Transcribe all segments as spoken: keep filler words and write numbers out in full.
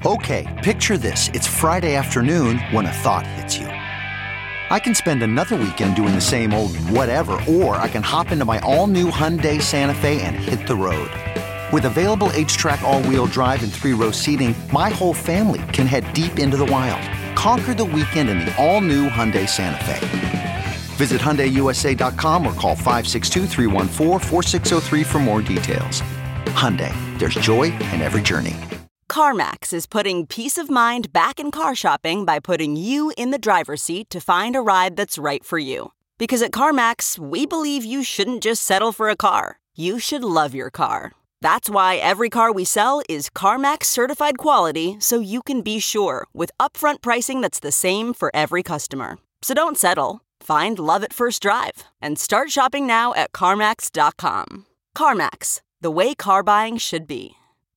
Okay, picture this. It's Friday afternoon when a thought hits you. I can spend another weekend doing the same old whatever, or I can hop into my all-new Hyundai Santa Fe and hit the road. With available H-Track all-wheel drive and three-row seating, my whole family can head deep into the wild. Conquer the weekend in the all-new Hyundai Santa Fe. Visit Hyundai U S A dot com or call five six two, three one four, four six zero three for more details. Hyundai, there's joy in every journey. CarMax is putting peace of mind back in car shopping by putting you in the driver's seat to find a ride that's right for you. Because at CarMax, we believe you shouldn't just settle for a car. You should love your car. That's why every car we sell is CarMax certified quality, so you can be sure with upfront pricing that's the same for every customer. So don't settle. Find love at first drive and start shopping now at CarMax dot com. CarMax, the way car buying should be.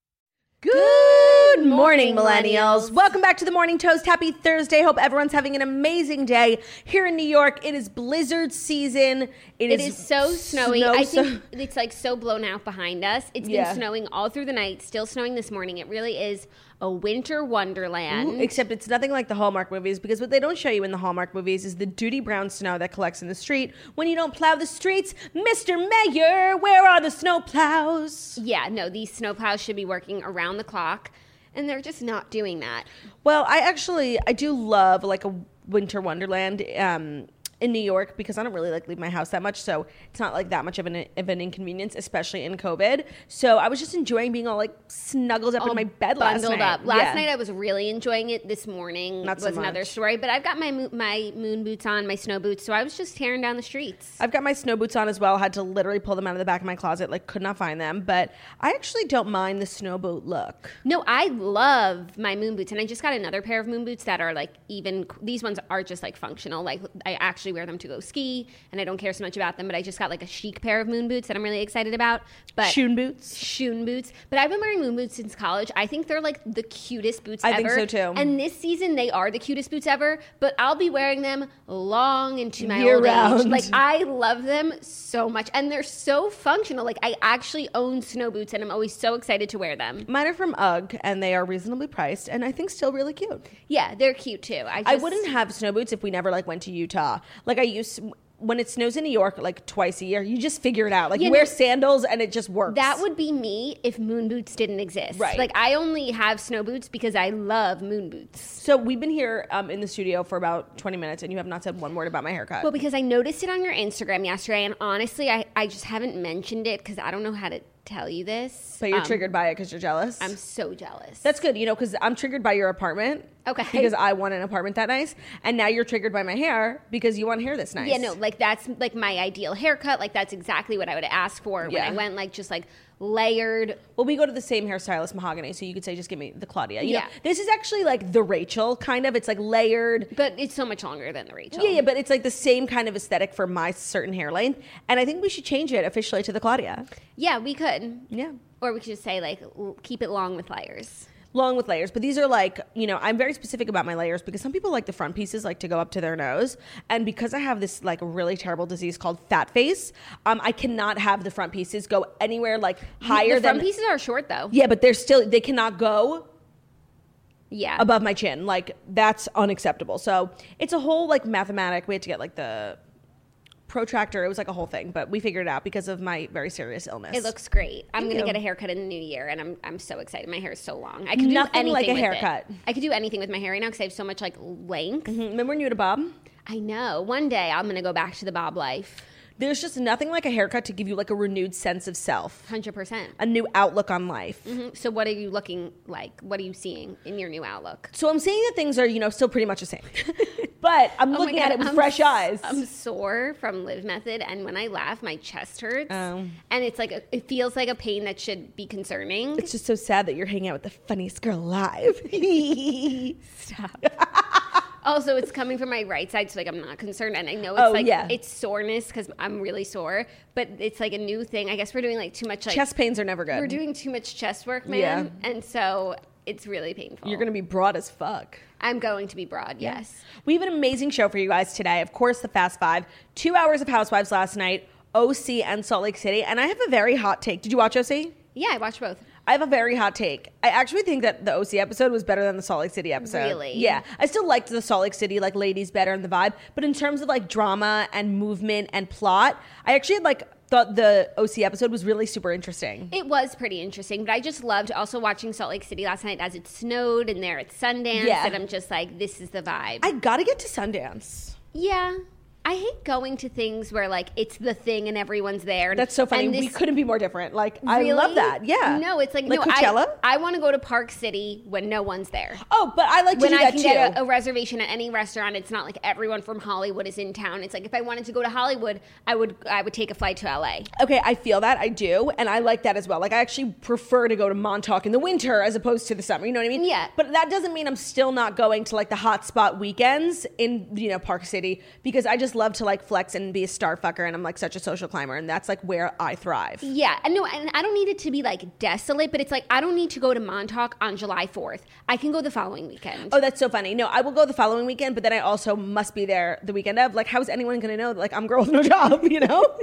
Good morning, millennials. Welcome back to the Morning Toast. Happy Thursday. Hope everyone's having an amazing day. Here in New York, it is blizzard season. It, It is, is so snowy. snow- I think it's like so blown out behind us. It's Yeah. been snowing all through the night, still snowing this morning. It really is a winter wonderland. Ooh, except it's nothing like the Hallmark movies, because what they don't show you in the Hallmark movies is the duty brown snow that collects in the street when you don't plow the streets. Mister Mayor, where are the snow plows? Yeah, no, these snowplows should be working around the clock, and they're just not doing that. Well, I actually, I do love like a winter wonderland um, in New York, because I don't really like leave my house that much, so it's not like that much of an of an inconvenience, especially in COVID. So I was just enjoying being all like snuggled up All in my bed last bundled night. up. Last Yeah. night I was really enjoying it. This morning Not so was another much. story. But I've got my mo- my moon boots on, my snow boots, so I was just tearing down the streets. I've got my snow boots on as well. Had to literally pull them out of the back of my closet, like could not find them. But I actually don't mind the snow boot look. No, I love my moon boots, and I just got another pair of moon boots that are like even. These ones are just like functional. Like I actually wear them to go ski, and I don't care so much about them. But I just got like a chic pair of moon boots that I'm really excited about. But Shoon boots. Shoon boots. But I've been wearing moon boots since college. I think they're like the cutest boots I ever. think so, too. And this season they are the cutest boots ever. But I'll be wearing them long into my Year old age. round. Like I love them so much, and they're so functional. Like I actually own snow boots, and I'm always so excited to wear them. Mine are from UGG, and they are reasonably priced, and I think still really cute. Yeah, they're cute too. I, just, I wouldn't have snow boots if we never like went to Utah. Like I used when it snows in New York like twice a year, you just figure it out. Like Yeah, you wear no, sandals and it just works. That would be me if moon boots didn't exist. Right. Like I only have snow boots because I love moon boots. So we've been here um, in the studio for about twenty minutes, and you have not said one word about my haircut. Well, because I noticed it on your Instagram yesterday, and honestly, I, I just haven't mentioned it because I don't know how to tell you this. But you're Um, triggered by it because you're jealous. I'm so jealous. That's good, you know, because I'm triggered by your apartment. Okay. Because I want an apartment that nice, and now you're triggered by my hair because you want hair that's nice. Yeah, no, like that's like my ideal haircut. Like that's exactly what I would ask for Yeah. when I went like just like layered. Well, we go to the same hairstylist, Mahogany, so you could say, just give me the Claudia. You Yeah. know, this is actually like the Rachel kind of. It's like layered. But it's so much longer than the Rachel. Yeah, yeah, but it's like the same kind of aesthetic for my certain hair length, and I think we should change it officially to the Claudia. Yeah, we could. Yeah. Or we could just say like l- keep it long with layers. Long with layers, but these are like, you know, I'm very specific about my layers because some people like the front pieces like to go up to their nose, and because I have this like really terrible disease called fat face, um, I cannot have the front pieces go anywhere like higher the front than pieces are short though. Yeah, but they're still they cannot go Yeah. above my chin. Like that's unacceptable. So it's a whole like mathematic. We had to get like the protractor. It was like a whole thing, but we figured it out because of my very serious illness. It looks great. I'm Thank gonna you. get a haircut in the new year, and I'm I'm so excited. My hair is so long. I can do Nothing anything like a with haircut. It. I could do anything with my hair right now because I have so much like length. Mhm. Remember when you had a bob? I know. One day I'm gonna go back to the bob life. There's just nothing like a haircut to give you like a renewed sense of self, Hundred percent. a new outlook on life. So what are you looking like? What are you seeing in your new outlook? So I'm saying that things are, you know, still pretty much the same. But I'm Oh my looking God, at it with I'm fresh s- eyes. I'm sore from Live Method, and when I laugh, my chest hurts, Oh. and it's like a, it feels like a pain that should be concerning. It's just so sad that you're hanging out with the funniest girl alive. Stop. Also, it's coming from my right side, so like I'm not concerned, and I know it's Oh, like yeah. it's soreness because I'm really sore, but it's like a new thing. I guess we're doing like too much like Chest pains are never good. We're doing too much chest work, man, Yeah. and so it's really painful. You're going to be broad as fuck. I'm going to be broad, yes. We have an amazing show for you guys today. Of course, the Fast Five. Two hours of Housewives last night, O C and Salt Lake City. And I have a very hot take. Did you watch O C? Yeah, I watched both. I have a very hot take. I actually think that the O C episode was better than the Salt Lake City episode. Really? Yeah. I still liked the Salt Lake City, like, ladies better in the vibe. But in terms of, like, drama and movement and plot, I actually had, like, thought the O C episode was really super interesting. It was pretty interesting, but I just loved also watching Salt Lake City last night as it snowed and there it's Sundance. Yeah. And I'm just like, this is the vibe. I gotta get to Sundance. Yeah. I hate going to things where, like, it's the thing and everyone's there. That's so funny. And this, we couldn't be more different. Like, really? I love that. Yeah. No, it's like, like no, Coachella? I, I want to go to Park City when no one's there. Oh, but I like to When do I that can too. get a, a reservation at any restaurant, it's not like everyone from Hollywood is in town. It's like if I wanted to go to Hollywood, I would I would take a flight to L A. Okay, I feel that. I do. And I like that as well. Like, I actually prefer to go to Montauk in the winter as opposed to the summer. You know what I mean? Yeah. But that doesn't mean I'm still not going to, like, the hot spot weekends in, you know, Park City, because I just love to, like, flex and be a star fucker, and I'm, like, such a social climber, and that's, like, where I thrive. Yeah, and no, and I don't need it to be like desolate, but it's like I don't need to go to Montauk on July fourth. I can go the following weekend. Oh, that's so funny. No, I will go the following weekend, but then I also must be there the weekend of. Like, how is anyone going to know that, like, I'm girl with no job, you know?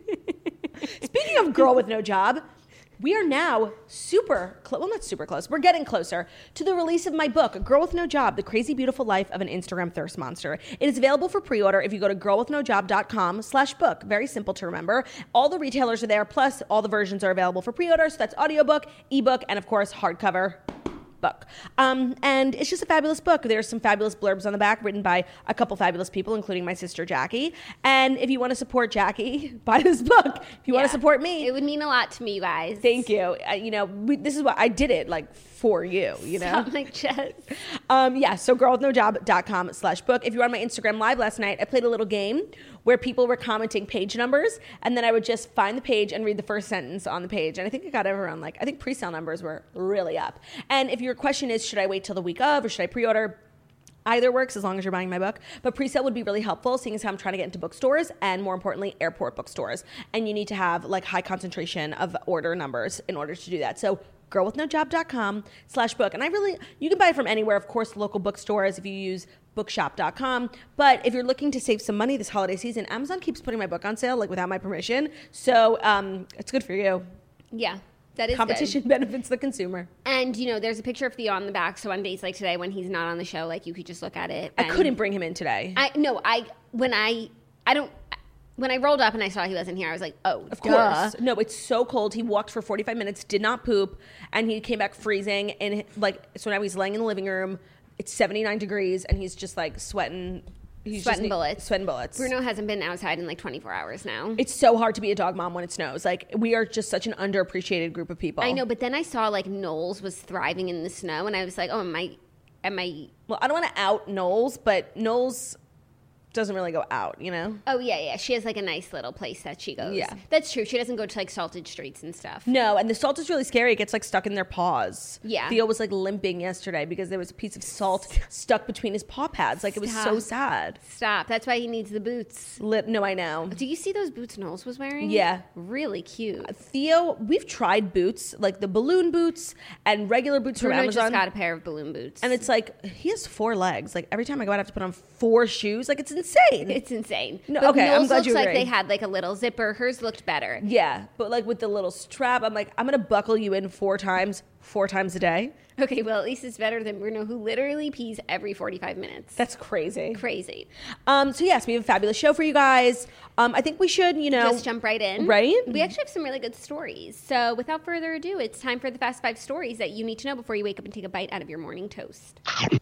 Speaking of girl with no job, we are now super close, well, not super close, we're getting closer to the release of my book, Girl with No Job, The Crazy Beautiful Life of an Instagram Thirst Monster. It is available for pre-order if you go to girlwithnojob.com slash book. Very simple to remember. All the retailers are there, plus all the versions are available for pre-order, so that's audiobook, ebook, and of course, hardcover book. Um, and it's just a fabulous book. There's some fabulous blurbs on the back written by a couple fabulous people, including my sister Jackie. And if you want to support Jackie, buy this book. If you Yeah. want to support me, It would mean a lot to me, you guys. thank you. Uh, you know, we, this is what I did it like for you, you know? Stop my chest. Um, yeah, so girlwithnojob.com slash book. If you were on my Instagram live last night, I played a little game where people were commenting page numbers, and then I would just find the page and read the first sentence on the page. And I think it got everyone, like, I think pre-sale numbers were really up. And if your question is, should I wait till the week of or should I pre-order? Either works as long as you're buying my book. But pre-sale would be really helpful, seeing as how I'm trying to get into bookstores and, more importantly, airport bookstores. And you need to have, like, high concentration of order numbers in order to do that. So girlwithnojob.com slash book. And I really, you can buy it from anywhere, of course, local bookstores if you use bookshop dot com. But if you're looking to save some money this holiday season, Amazon keeps putting my book on sale, like, without my permission. So um, it's good for you. Yeah, that is Competition good. benefits the consumer. And, you know, there's a picture of Theo on the back, so on days like today when he's not on the show, like, you could just look at it. I and couldn't bring him in today. I no, I when I I don't when I rolled up and I saw he wasn't here, I was like, oh, Of duh. course. No, it's so cold. He walked for forty-five minutes, did not poop, and he came back freezing. And, like, so now he's laying in the living room. It's seventy-nine degrees, and he's just, like, sweating. He's Sweating just, bullets. Sweating bullets. Bruno hasn't been outside in like twenty-four hours now. It's so hard to be a dog mom when it snows. Like, we are just such an underappreciated group of people. I know, but then I saw like Knowles was thriving in the snow, and I was like, oh, am I, am I? Well, I don't want to out Knowles, but Knowles doesn't really go out, you know? Oh yeah, yeah. She has like a nice little place that she goes. Yeah. That's true. She doesn't go to like salted streets and stuff. No, and the salt is really scary. It gets, like, stuck in their paws. Yeah. Theo was, like, limping yesterday because there was a piece of salt stuck between his paw pads. Like, it was so Stop. sad. Stop. That's why he needs the boots. Lit, no, I know. Do you see those boots Knowles was wearing? Yeah. Really cute. Theo, we've tried boots, like the balloon boots and regular boots Bruno from Amazon. just got a pair of balloon boots. And it's like, he has four legs. Like, every time I go out, I have to put on four shoes. Like, it's insane. It's insane. No, But okay, I'm Knowles glad looks you like agree. they had like a little zipper. Hers looked better. Yeah, but, like, with the little strap, I'm like, I'm going to buckle you in four times, four times a day. Okay, well, at least it's better than Bruno, who literally pees every forty-five minutes. That's crazy. Crazy. Um, so, yes, we have a fabulous show for you guys. Um, I think we should, you know. Just jump right in. Right? We actually have some really good stories. So without further ado, it's time for the Fast Five stories that you need to know before you wake up and take a bite out of your morning toast.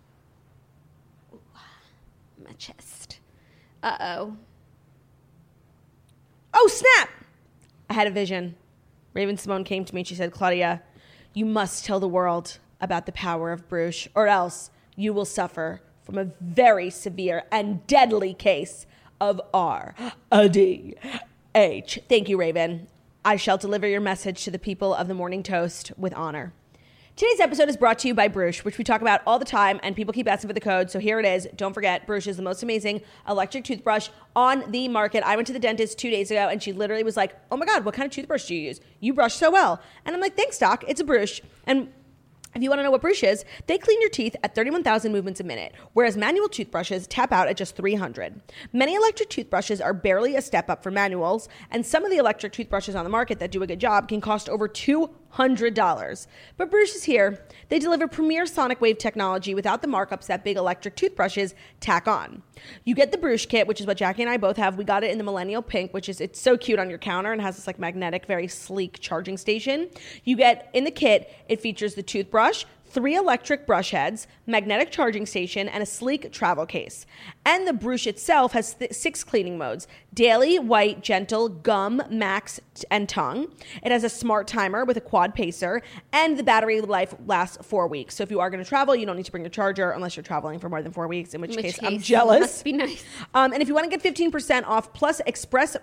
Ooh, my chest. Uh-oh. Oh, snap! I had a vision. Raven Simone came to me and she said, Claudia, you must tell the world about the power of Bruges, or else you will suffer from a very severe and deadly case of R D H. Thank you, Raven. I shall deliver your message to the people of the Morning Toast with honor. Today's episode is brought to you by Bruges, which we talk about all the time, and people keep asking for the code, so here it is. Don't forget, Bruges is the most amazing electric toothbrush on the market. I went to the dentist two days ago, and she literally was like, oh my God, what kind of toothbrush do you use? You brush so well. And I'm like, thanks, doc. It's a Bruges. And if you want to know what Bruges is, they clean your teeth at thirty-one thousand movements a minute, whereas manual toothbrushes tap out at just three hundred. Many electric toothbrushes are barely a step up from manuals, and some of the electric toothbrushes on the market that do a good job can cost over two hundred dollars. But Bruush is here. They deliver premier sonic wave technology without the markups that big electric toothbrushes tack on. You get the Bruush kit, which is what Jackie and I both have. We got it in the millennial pink, which is, it's so cute on your counter and has this like magnetic, very sleek charging station. You get, in the kit, it features the toothbrush, three electric brush heads, magnetic charging station, and a sleek travel case. And the Bruush itself has th- six cleaning modes: daily, white, gentle, gum, max, t- and tongue. It has a smart timer with a quad pacer, and the battery life lasts four weeks. So if you are going to travel, you don't need to bring your charger unless you're traveling for more than four weeks, in which, In which case, case I'm jealous. Must be nice. Um, and if you want to get fifteen percent off plus express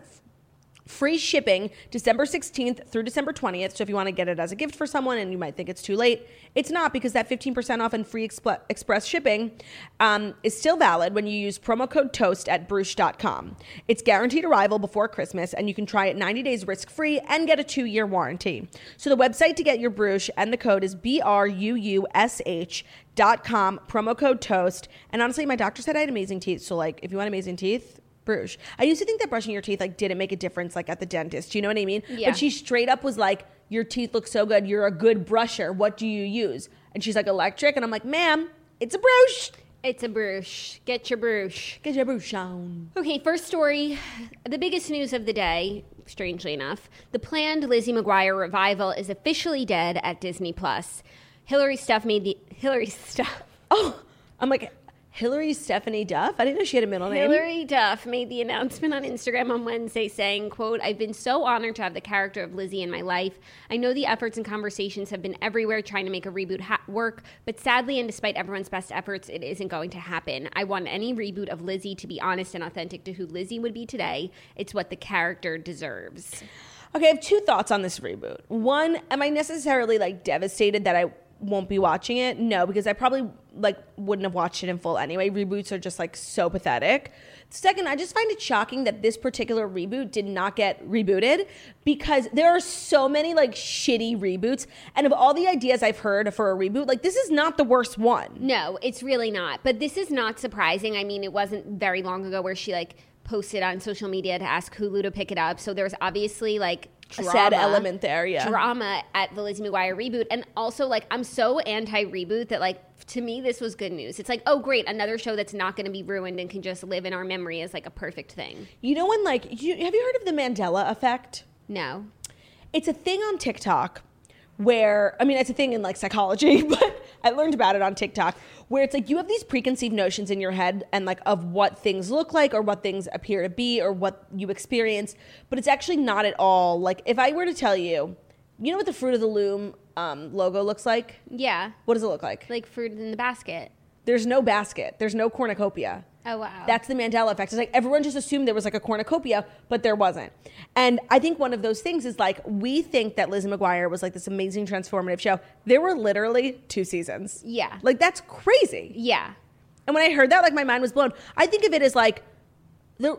free shipping December sixteenth through December twentieth. So if you want to get it as a gift for someone and you might think it's too late, it's not, because that fifteen percent off and free exp- express shipping um, is still valid when you use promo code TOAST at Bruush dot com. It's guaranteed arrival before Christmas, and you can try it ninety days risk-free and get a two-year warranty. So the website to get your Bruush and the code is B R U U S H dot com, promo code TOAST. And honestly, my doctor said I had amazing teeth. So like, if you want amazing teeth, Bruush. I used to think that brushing your teeth like didn't make a difference like at the dentist. You know what I mean? Yeah. But she straight up was like, your teeth look so good. You're a good brusher. What do you use? And she's like, electric. And I'm like, ma'am, it's a Bruush. It's a Bruush. Get your Bruush. Get your Bruush on. Okay, first story. The biggest news of the day, strangely enough, the planned Lizzie McGuire revival is officially dead at Disney Plus. Hillary Stuff made the Hillary Stuff. Oh, I'm like, Hillary Stephanie Duff? I didn't know she had a middle name. Hillary Duff made the announcement on Instagram on Wednesday saying, quote, "I've been so honored to have the character of Lizzie in my life. I know the efforts and conversations have been everywhere trying to make a reboot ha- work, but sadly, and despite everyone's best efforts, it isn't going to happen. I want any reboot of Lizzie to be honest and authentic to who Lizzie would be today. It's what the character deserves." Okay, I have two thoughts on this reboot. One, am I necessarily like devastated that I won't be watching it? No, because I probably like wouldn't have watched it in full anyway. Reboots are just like so pathetic. Second, I just find it shocking that this particular reboot did not get rebooted, because there are so many like shitty reboots, and of all the ideas I've heard for a reboot, like this is not the worst one. No, it's really not. But this is not surprising. I mean, it wasn't very long ago where she like posted on social media to ask Hulu to pick it up. So there's obviously like A drama, sad element there, yeah. drama at the Lizzie McGuire reboot. And also, like, I'm so anti-reboot that, like, to me, this was good news. It's like, oh, great, another show that's not going to be ruined and can just live in our memory is, like, a perfect thing. You know when, like, you, have you heard of the Mandela effect? No. It's a thing on TikTok where, I mean, it's a thing in, like, psychology, but I learned about it on TikTok, where it's like you have these preconceived notions in your head and like of what things look like or what things appear to be or what you experience, but it's actually not at all. Like if I were to tell you, you know what the Fruit of the Loom um, logo looks like? Yeah. What does it look like? Like fruit in the basket. There's no basket. There's no cornucopia. Oh, wow. That's the Mandela effect. It's like everyone just assumed there was like a cornucopia, but there wasn't. And I think one of those things is like, we think that Lizzie McGuire was like this amazing transformative show. There were literally two seasons. Yeah. Like that's crazy. Yeah. And when I heard that, like my mind was blown. I think of it as like the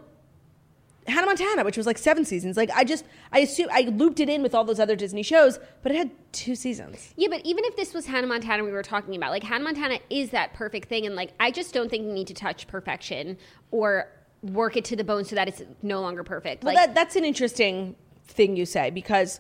Hannah Montana, which was like seven seasons. Like I just, I assume I looped it in with all those other Disney shows, but it had two seasons. Yeah, but even if this was Hannah Montana we were talking about, like Hannah Montana is that perfect thing. And like, I just don't think you need to touch perfection or work it to the bone so that it's no longer perfect. Well, like, that, that's an interesting thing you say, because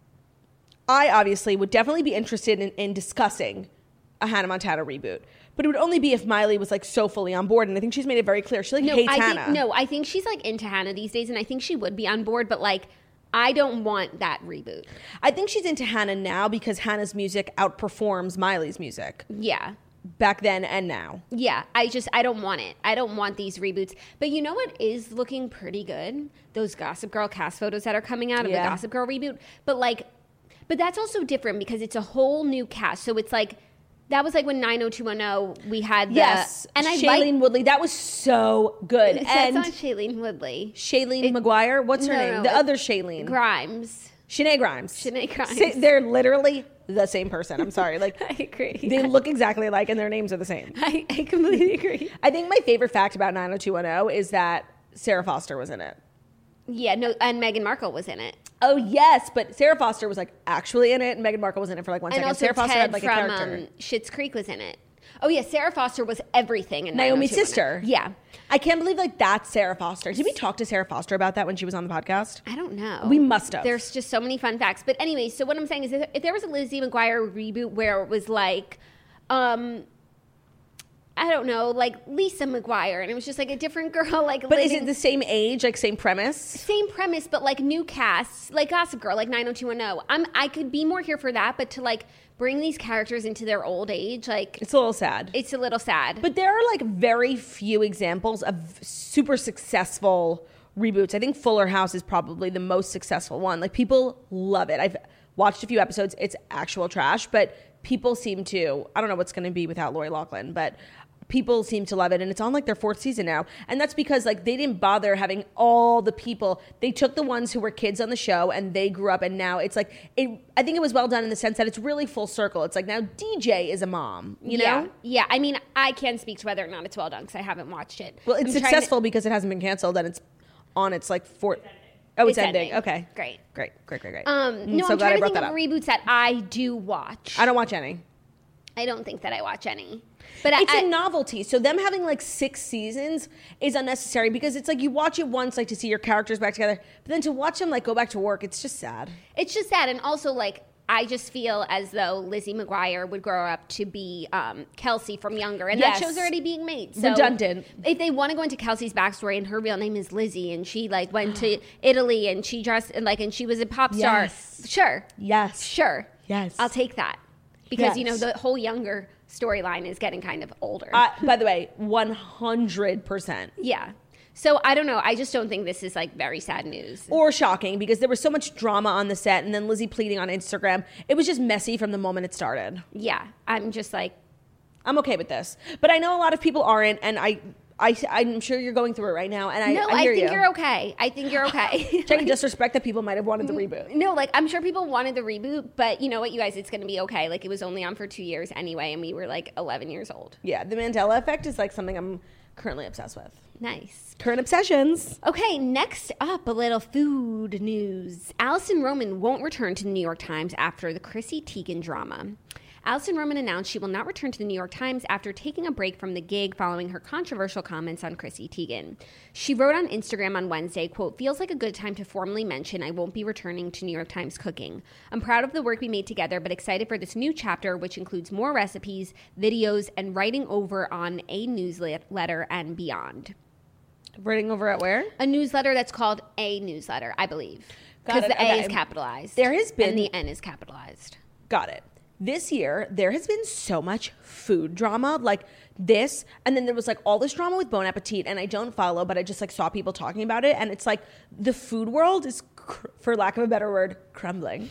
I obviously would definitely be interested in, in discussing a Hannah Montana reboot. But it would only be if Miley was like so fully on board, and I think she's made it very clear she like no, hates I Hannah. Think, no, I think she's like into Hannah these days, and I think she would be on board. But like, I don't want that reboot. I think she's into Hannah now because Hannah's music outperforms Miley's music. Yeah, back then and now. Yeah, I just I don't want it. I don't want these reboots. But you know what is looking pretty good? Those Gossip Girl cast photos that are coming out of Yeah. the Gossip Girl reboot. But like, but that's also different because it's a whole new cast. So it's like. That was like when nine oh two one oh we had the... Yes, and I Shailene like, Woodley. That was so good. That's and not Shailene Woodley. Shailene It- McGuire. What's her No, name? no, the it's other Shailene. Grimes. Shanae Grimes. Shanae Grimes. Sa- they're literally the same person. I'm sorry. Like I agree. they look exactly alike, and their names are the same. I, I completely agree. I think my favorite fact about nine oh two one oh is that Sarah Foster was in it. Yeah, no, and Meghan Markle was in it. Oh yes, but Sarah Foster was like actually in it, and Meghan Markle was in it for like one And second. also Sarah Foster Ted had like from a character. um, Schitt's Creek was in it. Oh yeah, Sarah Foster was everything in Naomi's nine oh two one oh. sister. Yeah. I can't believe like that's Sarah Foster. Did we talk to Sarah Foster about that when she was on the podcast? I don't know. We must have. There's just so many fun facts. But anyway, so what I'm saying is, if there was a Lizzie McGuire reboot where it was like, um, I don't know, like Lisa McGuire, and it was just like a different girl, like. But living, is it the same age, like same premise? Same premise, but like new casts, like Gossip Girl, like nine oh two one oh. I'm I could be more here for that, but to like bring these characters into their old age, like It's a little sad. it's a little sad. But there are like very few examples of super successful reboots. I think Fuller House is probably the most successful one. Like people love it. I've watched a few episodes. It's actual trash, but people seem to, I don't know what's going to be without Lori Loughlin, but people seem to love it, and it's on like their fourth season now. And that's because like they didn't bother having all the people. They took the ones who were kids on the show and they grew up, and now it's like it I think it was well done in the sense that it's really full circle. It's like now D J is a mom, you know? yeah, yeah. I mean, I can't speak to whether or not it's well done because I haven't watched it. Well, it's I'm trying successful to- because it hasn't been canceled and it's on its like fourth. Oh, it's, It's ending. ending. Okay. Great. Great, great, great, great. Um, Mm, no, so I'm glad I trying to brought think that of up. reboots that I do watch. I don't watch any. I don't think that I watch any. But It's I, a I- novelty. So them having like six seasons is unnecessary because it's like you watch it once like to see your characters back together, but then to watch them like go back to work, it's just sad. it's just sad, and also like I just feel as though Lizzie McGuire would grow up to be um, Kelsey from Younger, and Yes. that show's already being made. So Redundant. If they want to go into Kelsey's backstory, and her real name is Lizzie, and she like went to Italy, and she dressed and like, and she was a pop star. Yes. Sure, Yes. sure, Yes. I'll take that because you know Yes. the whole Younger storyline is getting kind of older. Uh, by the way, one hundred percent. yeah. So I don't know. I just don't think this is like very sad news. Or shocking because there was so much drama on the set and then Lizzie pleading on Instagram. It was just messy from the moment it started. Yeah, I'm just like, I'm okay with this. But I know a lot of people aren't, and I, I, I'm sure you're going through it right now. And I, no, I I, hear think you. you're okay. I think you're okay. Trying to disrespect that people might have wanted the reboot. No, like I'm sure people wanted the reboot, but you know what, you guys, it's going to be okay. Like it was only on for two years anyway, and we were like eleven years old. Yeah, the Mandela effect is like something I'm currently obsessed with. Nice. Current obsessions. Okay, next up, a little food news. Allison Roman won't return to the New York Times after the Chrissy Teigen drama. Allison Roman announced she will not return to the New York Times after taking a break from the gig following her controversial comments on Chrissy Teigen. She wrote on Instagram on Wednesday, quote, "Feels like a good time to formally mention I won't be returning to New York Times Cooking. I'm proud of the work we made together, but excited for this new chapter, which includes more recipes, videos, and writing over on a newsletter and beyond." Writing over at where? A newsletter that's called A Newsletter, I believe. Got Because it, the A okay. is capitalized. There has been- And the N is capitalized. Got it. This year, there has been so much food drama, like this, and then there was like all this drama with Bon Appetit, and I don't follow, but I just like saw people talking about it, and it's like the food world is, cr- for lack of a better word, crumbling.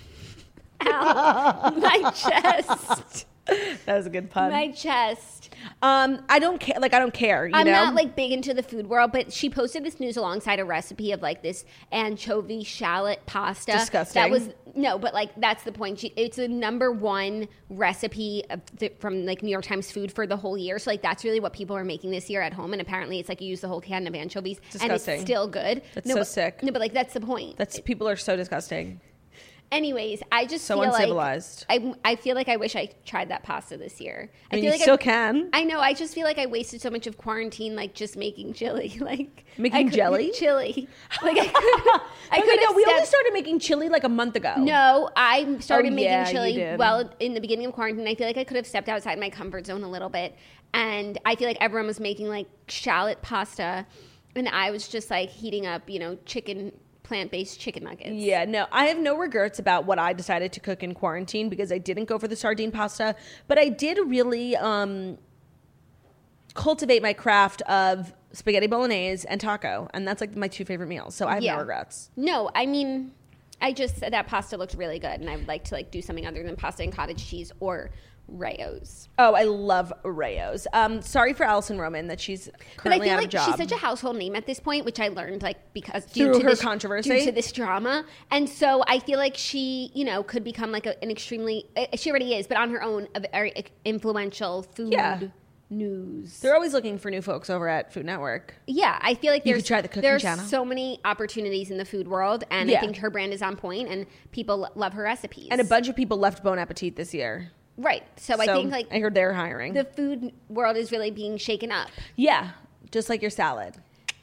Ow. My chest. That was a good pun. My chest. Um, I don't care. Like I don't care. You I'm know? not like big into the food world, but she posted this news alongside a recipe of like this anchovy shallot pasta. Disgusting. That was no, but like that's the point. She, it's the number one recipe of the, from like New York Times Food for the whole year. So like that's really what people are making this year at home, and apparently it's like you use the whole can of anchovies, and Disgusting. it's still good. That's no, so but, sick. No, but like that's the point. That's people are so disgusting. Anyways, I just So feel uncivilized. like I, I feel like I wish I tried that pasta this year. I mean, feel you like still I, can. I know. I just feel like I wasted so much of quarantine, like just making chili, like Making I could- jelly? chili. Like I could. I Okay, could no, have we only stepped- started making chili like a month ago. No, I started Oh, making yeah, you chili did. well in the beginning of quarantine. I feel like I could have stepped outside my comfort zone a little bit, and I feel like everyone was making like shallot pasta, and I was just like heating up, you know, chicken. Plant-based chicken nuggets. Yeah, no, I have no regrets about what I decided to cook in quarantine because I didn't go for the sardine pasta, but I did really um, cultivate my craft of spaghetti bolognese and taco, and that's like my two favorite meals. So I have Yeah. no regrets. No, I mean, I just that pasta looked really good, and I would like to like do something other than pasta and cottage cheese or Rayo's. Oh, I love Rayo's. Um, sorry for Allison Roman that she's But I currently feel out like of job. she's such a household name at this point, which I learned like because due Through to her this controversy? due to this drama, and so I feel like she, you know, could become like a, an extremely. uh, She already is, but on her own, a very influential food Yeah. news. They're always looking for new folks over at Food Network. Yeah, I feel like You there's could try the cooking there's channel. so many opportunities in the food world, and Yeah. I think her brand is on point, and people lo- love her recipes. And a bunch of people left Bon Appetit this year. Right. So, I think like I heard they're hiring. the food world is really being shaken up. yeah, just like your salad.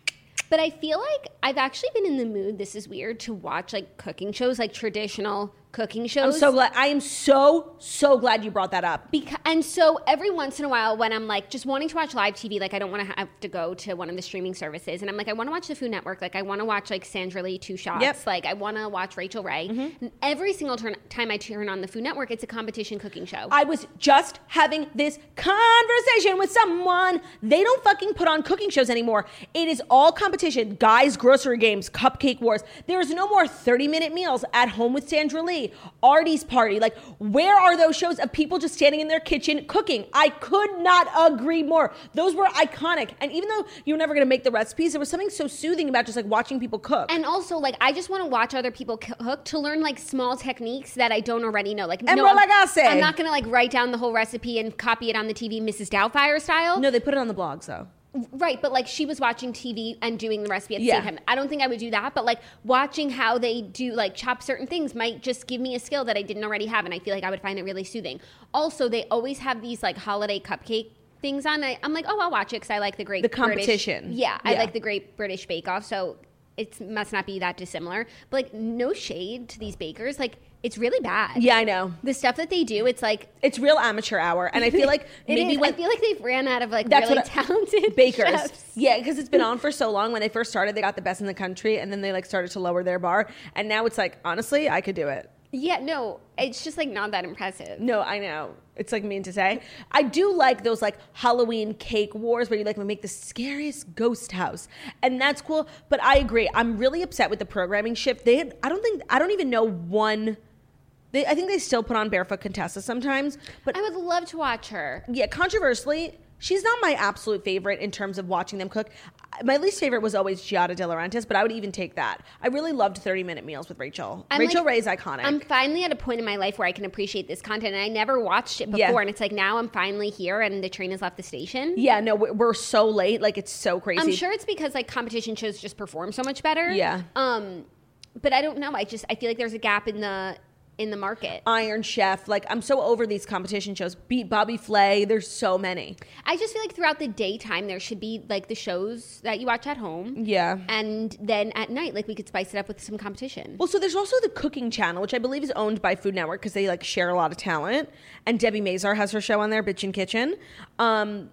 But I feel like I've actually been in the mood, this is weird, to watch like cooking shows, like traditional cooking shows. I'm so glad. I am so, so glad you brought that up. Because, and so every once in a while when I'm like just wanting to watch live T V, like I don't want to have to go to one of the streaming services, and I'm like, I want to watch the Food Network, like I want to watch like Sandra Lee Two Shots, Yep. like I want to watch Rachel Ray. Mm-hmm. And every single turn, time I turn on the Food Network, it's a competition cooking show. I was just having this conversation with someone. They don't fucking put on cooking shows anymore. It is all competition. Guys, grocery games, cupcake wars. There's no more thirty-minute meals at home with Sandra Lee, Artie's Party. Like, where are those shows of people just standing in their kitchen cooking? I could not agree more. Those were iconic. And even though you're never going to make the recipes, there was something so soothing about just like watching people cook. And also, like, I just want to watch other people cook to learn, like, small techniques that I don't already know. Like, no, I'm, Embrolagase. I'm not going to, like, write down the whole recipe and copy it on the T V Missus Doubtfire style. No, they put it on the blogs though. Right, but, like, she was watching T V and doing the recipe at the Yeah. same time. I don't think I would do that, but, like, watching how they do, like, chop certain things might just give me a skill that I didn't already have, and I feel like I would find it really soothing. Also, they always have these, like, holiday cupcake things on. I, I'm like, oh, I'll watch it because I like the Great The British- competition. yeah, I Yeah. like the Great British Bake Off, so it must not be that dissimilar. But, like, no shade to these bakers. Like, it's really bad. Yeah, I know. The stuff that they do, it's like... It's real amateur hour. And I feel like it maybe is. when I feel like they've ran out of, like, That's really what I- talented bakers. chefs. Yeah, because it's been on for so long. When they first started, they got the best in the country, and then they like started to lower their bar. And now it's like, honestly, I could do it. Yeah, no, it's just, like, not that impressive. No, I know. It's like mean to say. I do like those like Halloween cake wars where you like make the scariest ghost house. And that's cool. But I agree. I'm really upset with the programming shift. They had, I don't think, I don't even know one. They, I think they still put on Barefoot Contessa sometimes. But I would love to watch her. yeah, controversially, she's not my absolute favorite in terms of watching them cook. My least favorite was always Giada De Laurentiis, but I would even take that. I really loved thirty-minute meals with Rachel. I'm Rachel like- Ray's iconic. I'm finally at a point in my life where I can appreciate this content, and I never watched it before, Yeah. and it's like now I'm finally here, and the train has left the station. yeah, no, we're, we're so late. Like, it's so crazy. I'm sure it's because like competition shows just perform so much better. Yeah. Um, but I don't know. I just I feel like there's a gap in the in the market. Iron Chef. Like, I'm so over these competition shows. Beat Bobby Flay. There's so many. I just feel like throughout the daytime there should be like the shows that you watch at home. Yeah. And then at night, like we could spice it up with some competition. Well, so there's also the Cooking Channel, which I believe is owned by Food Network because they like share a lot of talent. And Debbie Mazar has her show on there, Bitchin' Kitchen. Um,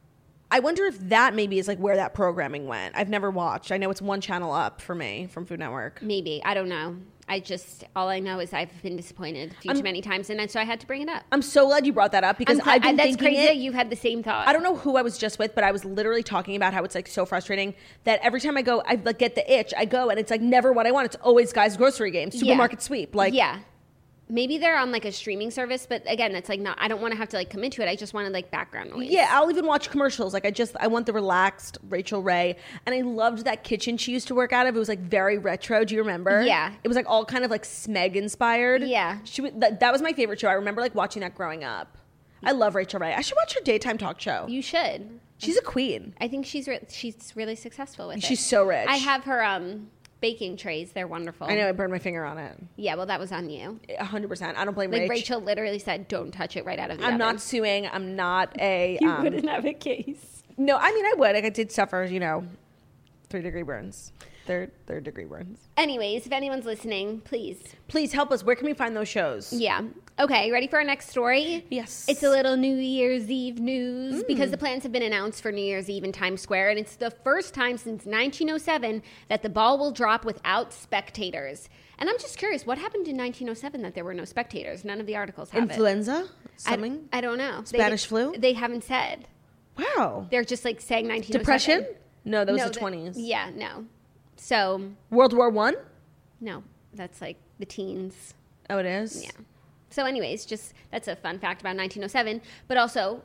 I wonder if that maybe is like where that programming went. I've never watched. I know it's one channel up for me from Food Network. Maybe. I don't know. I just, all I know is I've been disappointed a few too many times, and so I had to bring it up. I'm so glad you brought that up because I'm cra- I've been that's thinking crazy it. that you've had the same thought. I don't know who I was just with, but I was literally talking about how it's like so frustrating that every time I go, I like get the itch. I go and it's like never what I want. It's always Guys Grocery Game, Supermarket Sweep. Like, yeah. Maybe they're on like a streaming service, but again, that's like not, I don't want to have to like commit to it. I just wanted like background noise. yeah, I'll even watch commercials. Like I just, I want the relaxed Rachel Ray. And I loved that kitchen she used to work out of. It was like very retro. Do you remember? Yeah. It was like all kind of like Smeg inspired. Yeah. She was, that, that was my favorite show. I remember like watching that growing up. I love Rachel Ray. I should watch her daytime talk show. You should. She's a queen. I think she's re- she's really successful with it. She's so rich. I have her um baking trays. They're wonderful. I know I burned my finger on it. Yeah, well, that was on you. A hundred percent. I don't blame Like Rach. Rachel literally said, "Don't touch it right out of the I'm oven." not suing. I'm not a. You um, wouldn't have a case. No, I mean I would. Like I did suffer, you know, three degree burns, third third degree burns. Anyways, if anyone's listening, please. Please help us. Where can we find those shows? Yeah. Okay, ready for our next story? Yes. It's a little New Year's Eve news Mm. because the plans have been announced for New Year's Eve in Times Square, and it's the first time since nineteen oh seven that the ball will drop without spectators. And I'm just curious, what happened in nineteen oh seven that there were no spectators? None of the articles have it. Influenza? I, Something? I don't know. Spanish they, flu? They haven't said. Wow. They're just like saying nineteen oh seven. Depression? No, that was No, the twenties. Yeah, no. So, World War One? no, that's like the teens. Oh, it is? Yeah. So anyways, just that's a fun fact about nineteen oh seven. But also,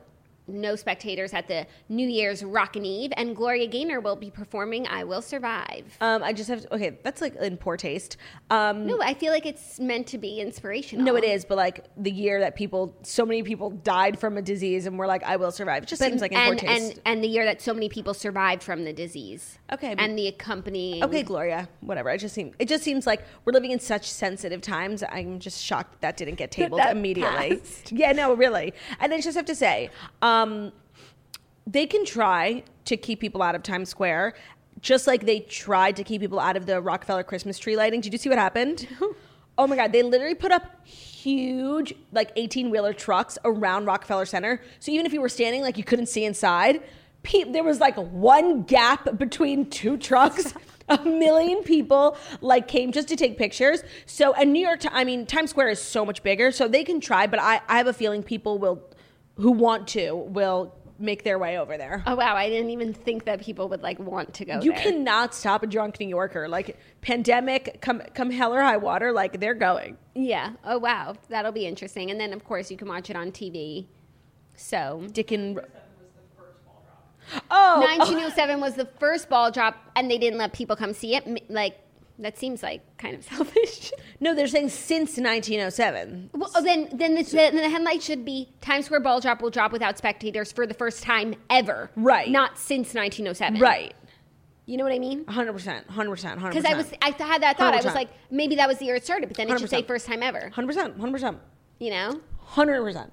no spectators at the New Year's Rockin' Eve, and Gloria Gaynor will be performing I Will Survive. Um, I just have to, okay, that's like in poor taste. Um, No, I feel like it's meant to be inspirational. no, it is, but like the year that people, so many people died from a disease and we're like, I will survive. It just But- seems like in and, poor taste. and, and the year that so many people survived from the disease. Okay, but- And the accompanying. Okay, Gloria, whatever. It just seems it just seems like we're living in such sensitive times. I'm just shocked that didn't get tabled That immediately. passed. Yeah, no, really. And I just have to say, um, they can try to keep people out of Times Square, just like they tried to keep people out of the Rockefeller Christmas tree lighting. Did you see what happened? Oh my God, they literally put up huge, like eighteen-wheeler trucks around Rockefeller Center. So even if you were standing, like you couldn't see inside. Pe- there was like one gap between two trucks. A million people like came just to take pictures. So, and New York, I mean, Times Square is so much bigger, so they can try. But I, I have a feeling people will, who want to, will make their way over there. Oh, wow. I didn't even think that people would like want to go You there. cannot stop a drunk New Yorker. Like pandemic, come come hell or high water, like they're going. Yeah. Oh, wow. That'll be interesting. And then, of course, you can watch it on T V. So. Dick and oh, nineteen oh seven was the first ball drop, and they didn't let people come see it. M- Like, that seems like kind of selfish. no, they're saying since nineteen oh seven. Well, oh, then, then the, then the headline should be Times Square ball drop will drop without spectators for the first time ever. Right. Not since nineteen oh seven. Right. You know what I mean? one hundred percent, one hundred percent, one hundred Because percent. I was, I had that thought. I was one hundred percent. like, maybe that was the year it started, but then it should say one hundred percent. first time ever. one hundred percent, one hundred percent, You know? one hundred percent.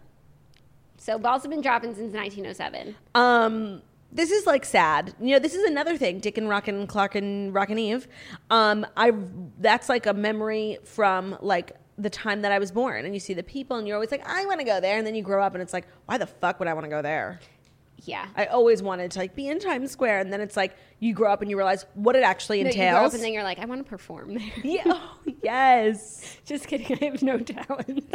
So balls have been dropping since nineteen oh seven. Um, this is like sad. You know, this is another thing. Dick and Rock and Clark and Rockin' Eve. Um, I that's like a memory from like the time that I was born. And you see the people, and you're always like, I want to go there. And then you grow up, and it's like, why the fuck would I want to go there? Yeah. I always wanted to like be in Times Square, and then it's like you grow up and you realize what it actually No, entails. you grow up and then you're like, I want to perform there. yeah, oh, yes. Just kidding. I have no talent.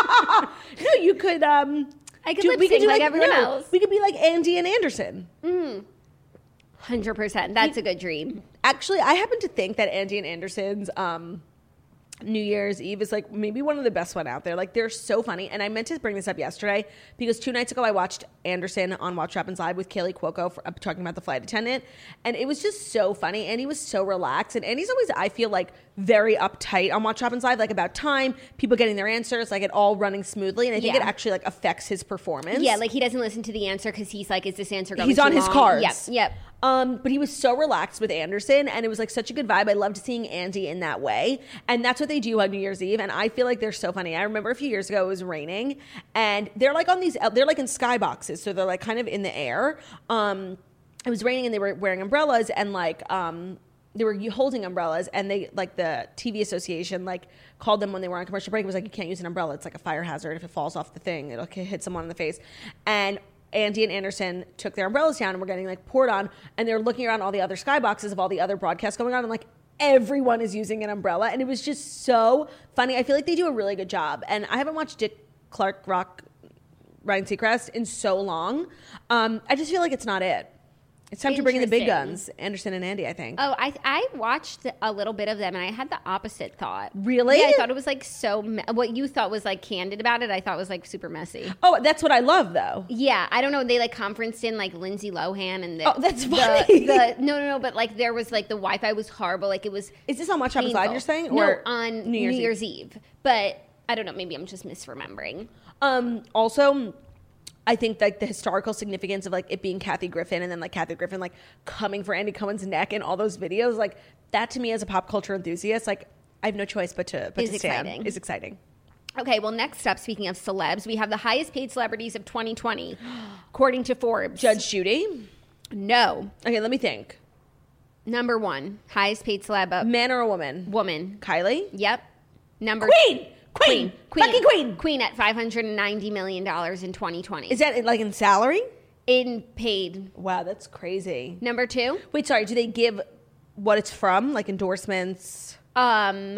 No, you could. Um, I could do- lip we sync do like everyone no, else. We could be like Andy and Anderson. one hundred percent. That's a good dream. Actually, I happen to think that Andy and Anderson's um, New Year's Eve is like maybe one of the best one out there. Like they're so funny. And I meant to bring this up yesterday because two nights ago I watched Anderson on Watch What Happens Live with Kaylee Cuoco for, uh, talking about the flight attendant. And it was just so funny. Andy was so relaxed. And Andy's always, I feel like, very uptight on Watch What Happens Live, like about time, people getting their answers, like it all running smoothly. And I think Yeah. it actually like affects his performance. Yeah, like he doesn't listen to the answer because he's like, is this answer going He's too on his long? cards. Yep, yep. Um, but he was so relaxed with Anderson, and it was like such a good vibe. I loved seeing Andy in that way, and that's what they do on New Year's Eve. And I feel like they're so funny. I remember a few years ago it was raining, and they're like on these, they're like in skyboxes, so they're like kind of in the air. Um, it was raining, and they were wearing umbrellas, and like um, they were holding umbrellas, and they like the T V association like called them when they were on commercial break. It was like, you can't use an umbrella; it's like a fire hazard. If it falls off the thing, it'll hit someone in the face. And Andy and Anderson took their umbrellas down and were getting like poured on, and they're looking around all the other skyboxes of all the other broadcasts going on, and like everyone is using an umbrella, and it was just so funny. I feel like they do a really good job, and I haven't watched Dick Clark, Rock, Ryan Seacrest in so long. Um, I just feel like it's not it. It's time to bring in the big Interesting. guns, Anderson and Andy, I think. Oh, I I watched a little bit of them, and I had the opposite thought. Really? Yeah, I thought it was like so. Me- what you thought was like candid about it, I thought was like super messy. Oh, that's what I love, though. Yeah, I don't know. They like conferenced in like Lindsay Lohan and the, Oh, that's the- funny. The, no, no, no. But like there was like the Wi-Fi was horrible. Like it was. Is this on Watch Happens Live, painful. you're saying? No, Or on New Year's Eve? Eve. But I don't know. Maybe I'm just misremembering. Um, also, I think like the historical significance of like it being Kathy Griffin, and then like Kathy Griffin like coming for Andy Cohen's neck in all those videos, like that to me as a pop culture enthusiast, like I have no choice but to but Is to stand. exciting. Is exciting. Okay, well, next up, speaking of celebs, we have the highest paid celebrities of twenty twenty, according to Forbes. Judge Judy. No. Okay, let me think. Number one, highest paid celeb, uh, Man or a woman? woman. Kylie. Yep. Number Queen. Queen. Queen. Fucking Queen. Queen at five hundred ninety million dollars in twenty twenty. Is that like in salary? in paid. Wow, that's crazy. Number two, Wait, sorry. Do they give what it's from, like endorsements? um,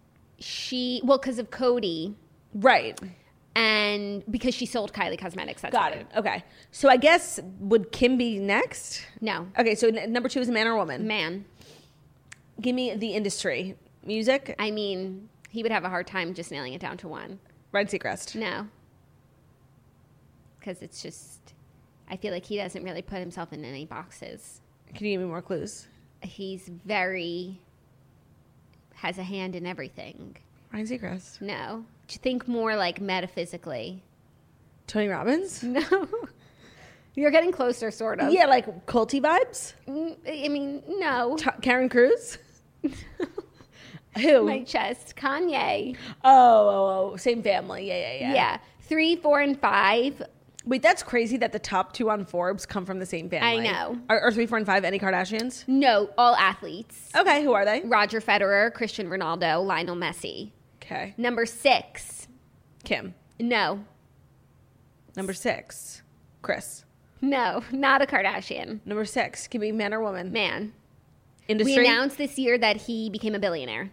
she, well, because of Cody Right. and because she sold Kylie Cosmetics. That's Got why. it. Okay. So I guess would Kim be next? No. Okay. So n- number two is a man or a woman. Man. Give me the industry. Music. I mean, he would have a hard time just nailing it down to one. Ryan Seacrest. No. Because it's just, I feel like he doesn't really put himself in any boxes. Can you give me more clues? He's very, has a hand in everything. Ryan Seacrest. No. Think more like metaphysically. Tony Robbins? No. You're getting closer, sort of. Yeah, like culty vibes? Mm, I mean, no. T- Karen Cruz? Who? My chest. Kanye. Oh, oh, oh, same family. Yeah, yeah, yeah. Yeah. Three, four, and five. Wait, that's crazy that the top two on Forbes come from the same family. I know. Are, are three, four, and five any Kardashians? No, all athletes. Okay, who are they? Roger Federer, Cristiano Ronaldo, Lionel Messi. Okay. Number six. Kim. No. Number six. Chris. No, not a Kardashian. Number six. Can be man or woman? Man. Industry? We announced this year that he became a billionaire.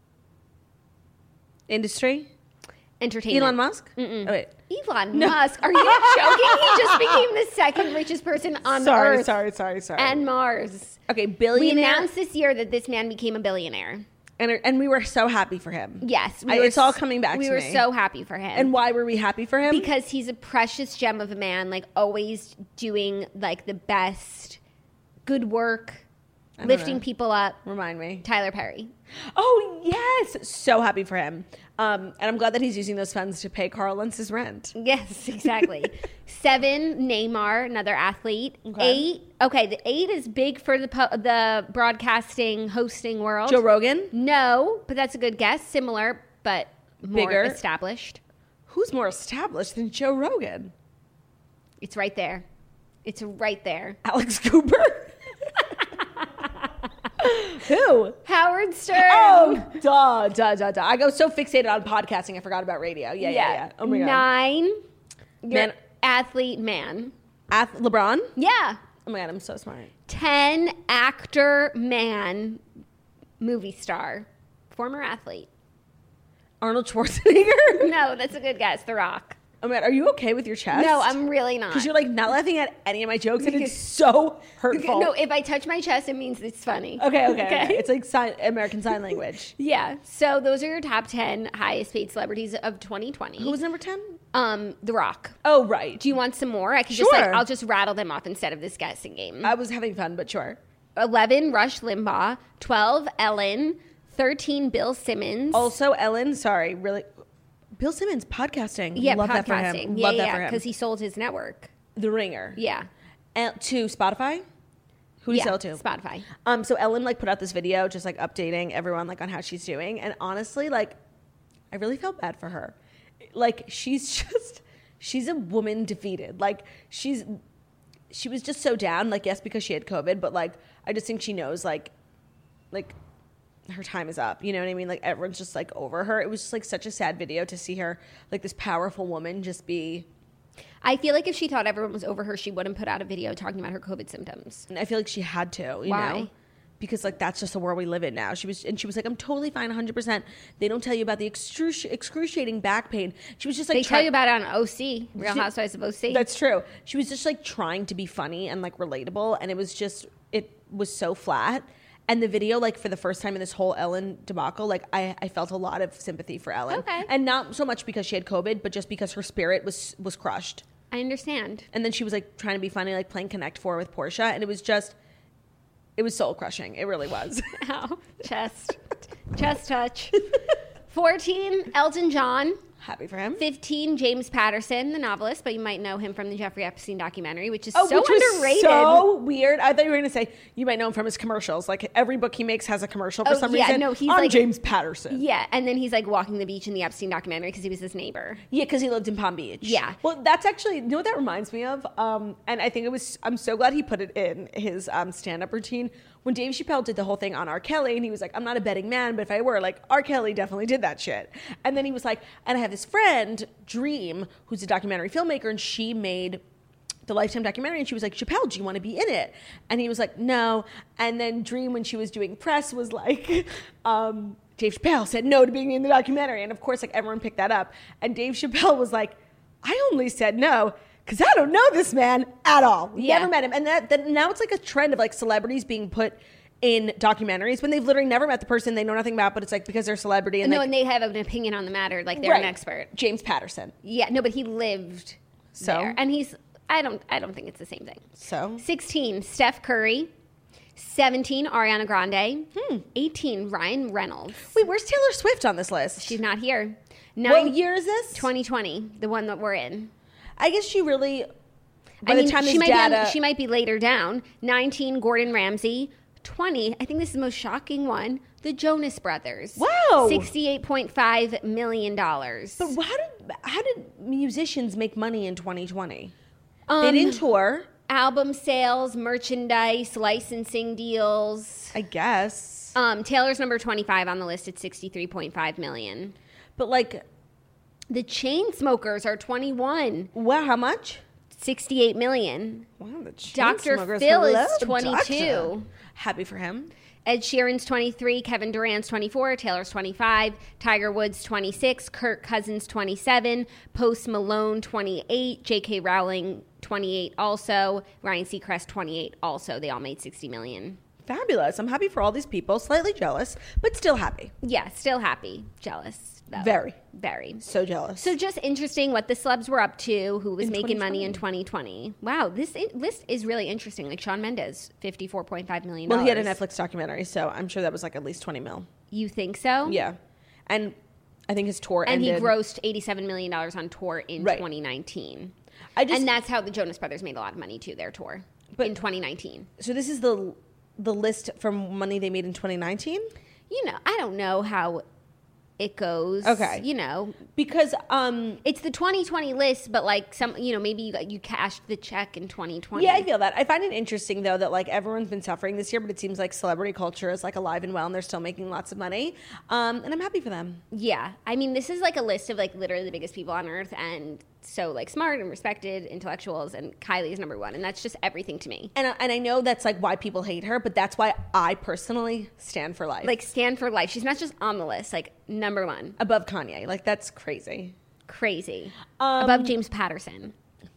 Industry? Entertainment. Elon Musk? Mm-mm. Oh, wait. Elon Musk. Are you joking? He just became the second richest person on sorry, Earth. Sorry, sorry, sorry. And Mars. Okay, We billionaire. announced this year that this man became a billionaire. And, and we were so happy for him. Yes. We I, were it's all s- coming back we to me. were so happy for him. And why were we happy for him? Because he's a precious gem of a man, like always doing like the best good work, don't lifting know. people up. Remind me. Tyler Perry. Oh, yes. So happy for him. Um, and I'm glad that he's using those funds to pay Carl Lentz's rent. Yes, exactly. Seven, Neymar, another athlete. Okay. Eight, okay, the eight is big for the pu- the broadcasting, hosting world. Joe Rogan? No, but that's a good guess. Similar, but more Bigger. established. Who's more established than Joe Rogan? It's right there. It's right there. Alex Cooper? Who? Howard Stern. Oh, duh, duh, duh, duh. I go so fixated on podcasting, I forgot about radio. Yeah, yeah, yeah. Oh my God. Nine, your Man- athlete man. Ath- LeBron? Yeah. Oh my God, I'm so smart. Ten, actor man, movie star, former athlete. Arnold Schwarzenegger? No, that's a good guess. The Rock. Oh my God, are you okay with your chest? No, I'm really not. Because you're like not laughing at any of my jokes and it's so hurtful. No, if I touch my chest, it means it's funny. Okay, okay, okay. It's like sign, American Sign Language. Yeah. So those are your top ten highest paid celebrities of twenty twenty. Who was number ten? Um, The Rock. Oh, right. Do you want some more? I can just like Sure. I'll just rattle them off instead of this guessing game. I was having fun, but sure. Eleven, Rush Limbaugh. Twelve, Ellen. Thirteen, Bill Simmons. Also, Ellen, sorry, really. Bill Simmons, podcasting. yeah, Love podcasting. that for him. Yeah, Love that yeah, for him. because he sold his network. The Ringer. Yeah. And to Spotify? Who do you yeah, sell it to? Spotify. Um, so Ellen like put out this video just like updating everyone like on how she's doing. And honestly, like I really felt bad for her. Like she's just she's a woman defeated. Like she's she was just so down, like yes, because she had COVID, but like I just think she knows like like her time is up. You know what I mean? Like everyone's just like over her. It was just like such a sad video to see her like this powerful woman just be. I feel like if she thought everyone was over her, she wouldn't put out a video talking about her COVID symptoms. And I feel like she had to, you Why? know? Because like that's just the world we live in now. She was and she was like, I'm totally fine, one hundred percent. They don't tell you about the excruci- excruciating back pain. She was just like They try- tell you about it on O C, Real She- Housewives of O C. That's true. She was just like trying to be funny and like relatable, and it was just it was so flat. And the video, like for the first time in this whole Ellen debacle, like I, I felt a lot of sympathy for Ellen. Okay. And not so much because she had COVID, but just because her spirit was was crushed. I understand. And then she was like trying to be funny, like playing Connect Four with Portia, and it was just, it was soul crushing. It really was. Ow. Chest. Chest touch. fourteen, Elton John. Happy for him. fifteen, James Patterson, the novelist, but you might know him from the Jeffrey Epstein documentary, which is Oh, so which was underrated. so weird. I thought you were going to say you might know him from his commercials. Like every book he makes has a commercial for Oh, some yeah, reason. no, he's I'm like- James Patterson. Yeah, and then he's like walking the beach in the Epstein documentary because he was his neighbor. Yeah, because he lived in Palm Beach. Yeah. Well, that's actually, you know what that reminds me of? Um, and I think it was, I'm so glad he put it in his um, stand-up routine. When Dave Chappelle did the whole thing on R. Kelly, and he was like, I'm not a betting man, but if I were, like, R. Kelly definitely did that shit. And then he was like, and I have this friend, Dream, who's a documentary filmmaker, and she made the Lifetime documentary, and she was like, Chappelle, do you want to be in it? And he was like, no. And then Dream, when she was doing press, was like, um, Dave Chappelle said no to being in the documentary. And of course, like, everyone picked that up. And Dave Chappelle was like, I only said no because I don't know this man at all. Yeah. Never met him. And that, that now it's like a trend of like celebrities being put in documentaries when they've literally never met the person they know nothing about, but it's like because they're a celebrity. And no, like, and they have an opinion on the matter, like they're Right. an expert. James Patterson. Yeah, no, but he lived So? there. And he's, I don't. I don't think it's the same thing. So sixteen, Steph Curry. seventeen, Ariana Grande. Hmm. eighteen, Ryan Reynolds. Wait, where's Taylor Swift on this list? She's not here. Nine, what year is this? twenty twenty, the one that we're in. I guess she really. By I mean, the time she this might data, be on, she might be later down. nineteen, Gordon Ramsay. twenty, I think this is the most shocking one. The Jonas Brothers. Wow. sixty-eight point five million dollars. But how did how did musicians make money in twenty twenty? Um, They didn't tour, Album sales, merchandise, licensing deals. I guess. Um, Taylor's number twenty-five on the list at sixty-three point five million. But like, The Chainsmokers are twenty-one. wow, how much? sixty-eight million. Wow, the Doctor Chainsmokers. Phil is Hello, twenty-two. Doctor. Happy for him. Ed Sheeran's twenty-three, Kevin Durant's twenty-four, Taylor's twenty-five, Tiger Woods twenty-six, Kirk Cousins twenty-seven, Post Malone twenty-eight, J K Rowling twenty-eight also, Ryan Seacrest twenty-eight also. They all made sixty million. Fabulous. I'm happy for all these people. Slightly jealous, but still happy. Yeah, still happy. Jealous, though. Very. Very. So jealous. So just interesting what the celebs were up to, who was In making money in twenty twenty twenty. Wow, this i- list is really interesting. Like Shawn Mendes, fifty-four point five million dollars. well, he had a Netflix documentary, so I'm sure that was like at least twenty mil. You think so? Yeah. And I think his tour And ended. he grossed eighty-seven million dollars on tour in Right. twenty nineteen. I just, And that's how the Jonas Brothers made a lot of money too, their tour, But- in twenty nineteen. so this is the the list from money they made in twenty nineteen? You know, I don't know how it goes. Okay. You know, Because um it's the twenty twenty list, but like some, you know, maybe you, you cashed the check in twenty twenty. yeah, I feel that. I find it interesting though that like everyone's been suffering this year, but it seems like celebrity culture is like alive and well, and they're still making lots of money. Um, and I'm happy for them. Yeah. I mean, this is like a list of like literally the biggest people on earth and so like smart and respected intellectuals, and Kylie is number one. And that's just everything to me. And I- and I know that's like why people hate her, but that's why I personally stand for life. Like stand for life. She's not just on the list, like number one. above Kanye. Like that's crazy. Crazy. Um, Above James Patterson.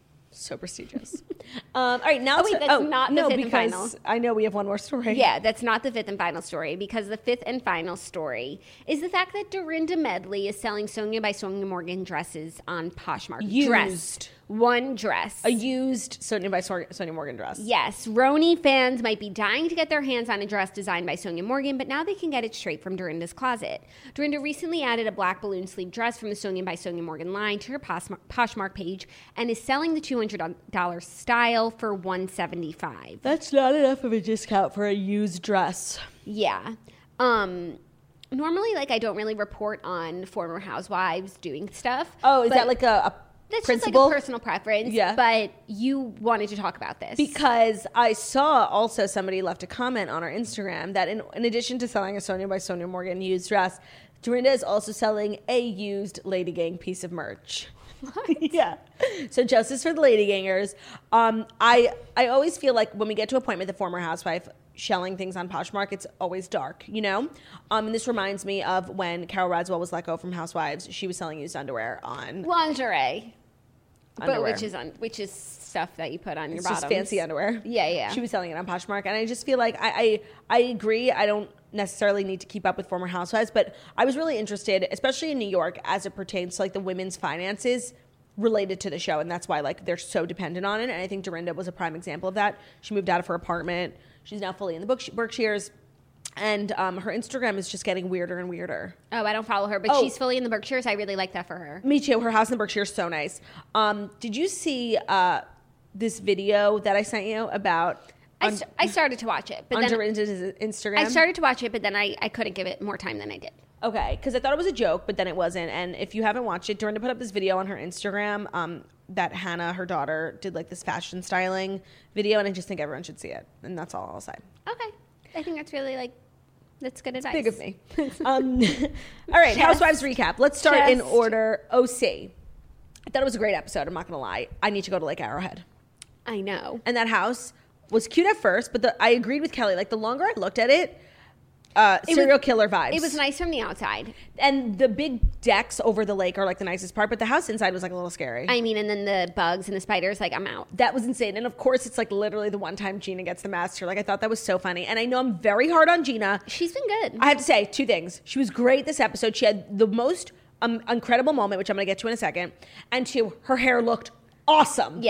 So prestigious. um, all right, now Oh, wait, to- that's not the no, fifth and because final. I know we have one more story. Yeah, that's not the fifth and final story, because the fifth and final story is the fact that Dorinda Medley is selling Sonia by Sonia Morgan dresses on Poshmark. Used. Dress. One dress. A used Sonia by Sor- Sonia Morgan dress. Yes, Roni fans might be dying to get their hands on a dress designed by Sonia Morgan, but now they can get it straight from Dorinda's closet. Dorinda recently added a black balloon sleeve dress from the Sonia by Sonia Morgan line to her Poshmark, Poshmark page and is selling the two hundred dollars style for one hundred seventy-five dollars. That's not enough of a discount for a used dress. Yeah. Um, normally, like, I don't really report on former housewives doing stuff. Oh, is but that like a, a that's principle? just like a personal preference. Yeah. But you wanted to talk about this. Because I saw also somebody left a comment on our Instagram that in, in addition to selling a Sonia by Sonia Morgan used dress, Dorinda is also selling a used Lady Gang piece of merch. Yeah. So justice for the Lady Gangers. Um, I I always feel like when we get to a point with a former housewife shelling things on Poshmark, it's always dark, you know? Um, and this reminds me of when Carol Radswell was let go from Housewives. She was selling used underwear on lingerie. But underwear. which is on, which is stuff that you put on your It's bottoms. just fancy underwear. Yeah, yeah. She was selling it on Poshmark, and I just feel like I, I I agree. I don't necessarily need to keep up with former housewives, but I was really interested, especially in New York, as it pertains to like the women's finances related to the show, and that's why like they're so dependent on it. And I think Dorinda was a prime example of that. She moved out of her apartment. She's now fully in the Berksh- Berkshires. And um, her Instagram is just getting weirder and weirder. Oh, I don't follow her, but Oh. she's fully in the Berkshires. I really like that for her. Me too. Her house in the Berkshires is so nice. Um, did you see uh, this video that I sent you about I, on, st- I started to watch it, but on then Dorinda's Instagram? I started to watch it, but then I, I couldn't give it more time than I did. Okay, because I thought it was a joke, but then it wasn't. And if you haven't watched it, Dorinda put up this video on her Instagram um, that Hannah, her daughter, did like this fashion styling video, and I just think everyone should see it. And that's all I'll say. Okay. I think that's really, like, that's good advice. Big of me. um, all right, Just- Housewives recap. Let's start in just- order. O C. I thought it was a great episode. I'm not going to lie. I need to go to Lake Arrowhead. I know. And that house was cute at first, but the, I agreed with Kelly. Like, the longer I looked at it, uh, It serial was- killer vibes. It was nice from the outside. And the big decks over the lake are like the nicest part, but the house inside was like a little scary. I mean, and then the bugs and the spiders, like, I'm out. That was insane. And of course, it's like literally the one time Gina gets the master. Like, I thought that was so funny. And I know I'm very hard on Gina. She's been good. I have to say two things. She was great this episode. She had the most um, incredible moment, which I'm going to get to in a second. And two, her hair looked awesome. Yeah.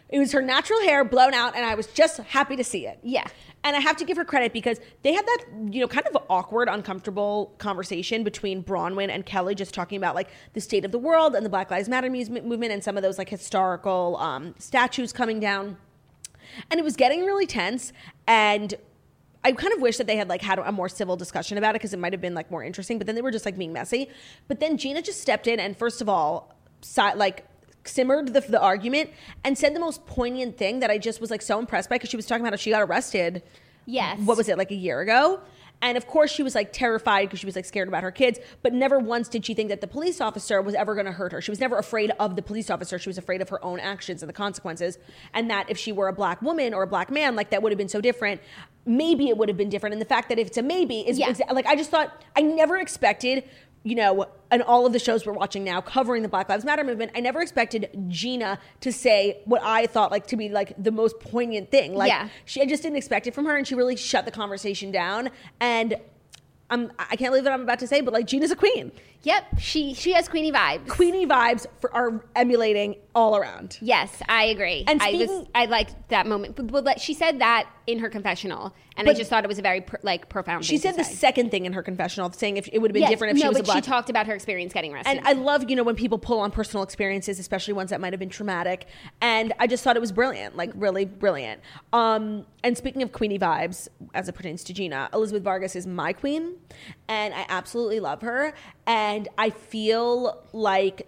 It was her natural hair blown out, and I was just happy to see it. Yeah. And I have to give her credit because they had that, you know, kind of awkward, uncomfortable conversation between Bronwyn and Kelly, just talking about like the state of the world and the Black Lives Matter movement and some of those like historical um, statues coming down. And it was getting really tense. And I kind of wish that they had like had a more civil discussion about it because it might have been like more interesting. But then they were just like being messy. But then Gina just stepped in and first of all, si- like simmered the, the argument and said the most poignant thing that I just was like so impressed by because she was talking about how she got arrested. Yes. What was it, like a year ago? And of course she was like terrified because she was like scared about her kids, but never once did she think that the police officer was ever going to hurt her. She was never afraid of the police officer. She was afraid of her own actions and the consequences. And that if she were a black woman or a black man, like that would have been so different. Maybe it would have been different. And the fact that if it's a maybe is yeah. exa- like, I just thought, I never expected, you know, and all of the shows we're watching now covering the Black Lives Matter movement, I never expected Gina to say what I thought like to be like the most poignant thing. Like yeah. she, I just didn't expect it from her, and she really shut the conversation down. And I'm, I can't believe what I'm about to say, but like Gina's a queen. Yep, she she has Queenie vibes. Queenie vibes for, are emulating all around. Yes, I agree. And I speaking, was I liked that moment. But, but she said that in her confessional, and but I just thought it was a very pr- like profound. She thing said to the say. second thing in her confessional, saying if it would have been yes, different if no, she was but a black. she talked about her experience getting arrested. And I love, you know, when people pull on personal experiences, especially ones that might have been traumatic. And I just thought it was brilliant, like really brilliant. Um, and speaking of Queenie vibes, as it pertains to Gina, Elizabeth Vargas is my queen, and I absolutely love her. And I feel like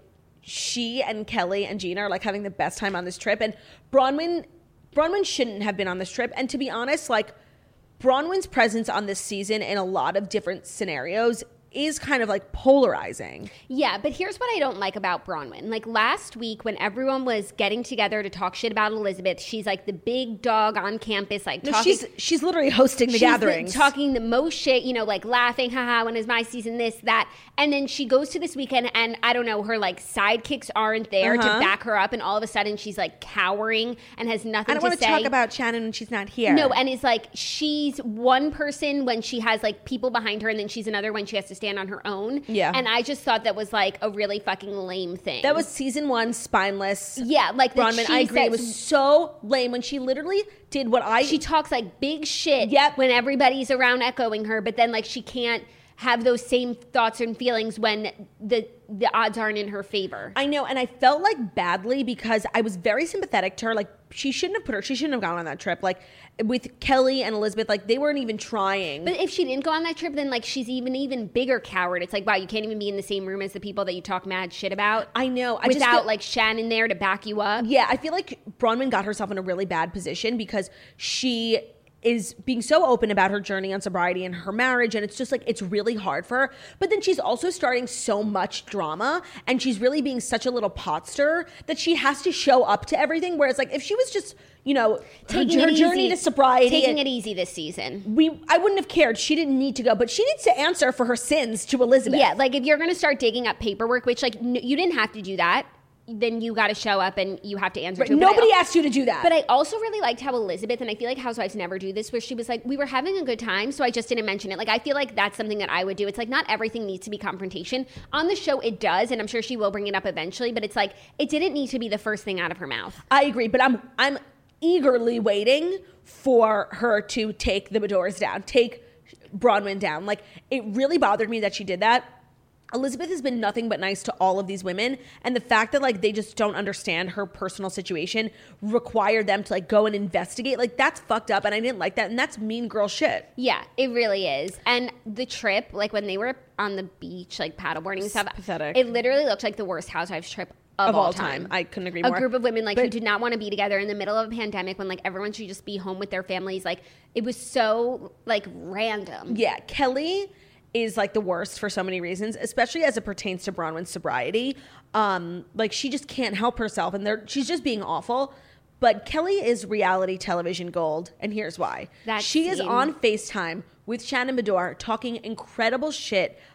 she and Kelly and Gina are like having the best time on this trip. And Bronwyn, Bronwyn shouldn't have been on this trip. And to be honest, like Bronwyn's presence on this season in a lot of different scenarios is kind of like polarizing. Yeah, but here's what I don't like about Bronwyn. Like last week when everyone was getting together to talk shit about Elizabeth, she's like the big dog on campus, like No, talking. she's she's literally hosting the she's gatherings. The, talking the most shit, you know, like laughing, haha, when is my season, this, that. And then she goes to this weekend and I don't know, her like sidekicks aren't there Uh-huh. to back her up. And all of a sudden she's like cowering and has nothing I don't to want to say. talk about Shannon when she's not here. No, and it's like she's one person when she has like people behind her, and then she's another when she has to stand on her own. Yeah. And I just thought that was like a really fucking lame thing. That was season one, spineless. Yeah, like that Bronwyn, she I agree. says- It was so lame when she literally did what I. She talks like big shit Yep. when everybody's around echoing her, but then like she can't have those same thoughts and feelings when the the odds aren't in her favor. I know, and I felt like badly because I was very sympathetic to her. Like she shouldn't have put her. She shouldn't have gone on that trip. Like with Kelly and Elizabeth, like they weren't even trying. But if she didn't go on that trip, then like she's even even bigger coward. It's like, wow, you can't even be in the same room as the people that you talk mad shit about. I know. I just without feel- like Shannon there to back you up. Yeah, I feel like Bronwyn got herself in a really bad position because she is being so open about her journey on sobriety and her marriage, and it's just like it's really hard for her. But then she's also starting so much drama, and she's really being such a little pot stirrer that she has to show up to everything. Whereas like if she was just, you know, her, Taking her it journey easy. to sobriety, taking and it easy this season. we I wouldn't have cared. She didn't need to go, but she needs to answer for her sins to Elizabeth. Yeah, like if you're going to start digging up paperwork, which like n- you didn't have to do that, then you got to show up and you have to answer Right, to it. But I nobody al- asked you to do that. But I also really liked how Elizabeth, and I feel like housewives never do this, where she was like, we were having a good time, so I just didn't mention it. Like, I feel like that's something that I would do. It's like not everything needs to be confrontation. On the show, it does, and I'm sure she will bring it up eventually, but it's like, it didn't need to be the first thing out of her mouth. I agree, but I'm I'm eagerly waiting for her to take the Medores down, take Bronwyn down. Like, it really bothered me that she did that. Elizabeth has been nothing but nice to all of these women, and the fact that like they just don't understand her personal situation required them to like go and investigate, like that's fucked up, and I didn't like that, and that's mean girl shit. Yeah, it really is. And the trip, like when they were on the beach, like paddleboarding and stuff, pathetic. it literally looked like the worst housewives trip of, Of all time. I couldn't agree more. A group of women like But- who did not want to be together in the middle of a pandemic when like everyone should just be home with their families. Like it was so like random. Yeah, Kelly is like the worst for so many reasons, especially as it pertains to Bronwyn's sobriety. Um, like she just can't help herself, and they're, she's just being awful. But Kelly is reality television gold, and here's why. That she is scene. on FaceTime with Shannon Medore talking incredible shit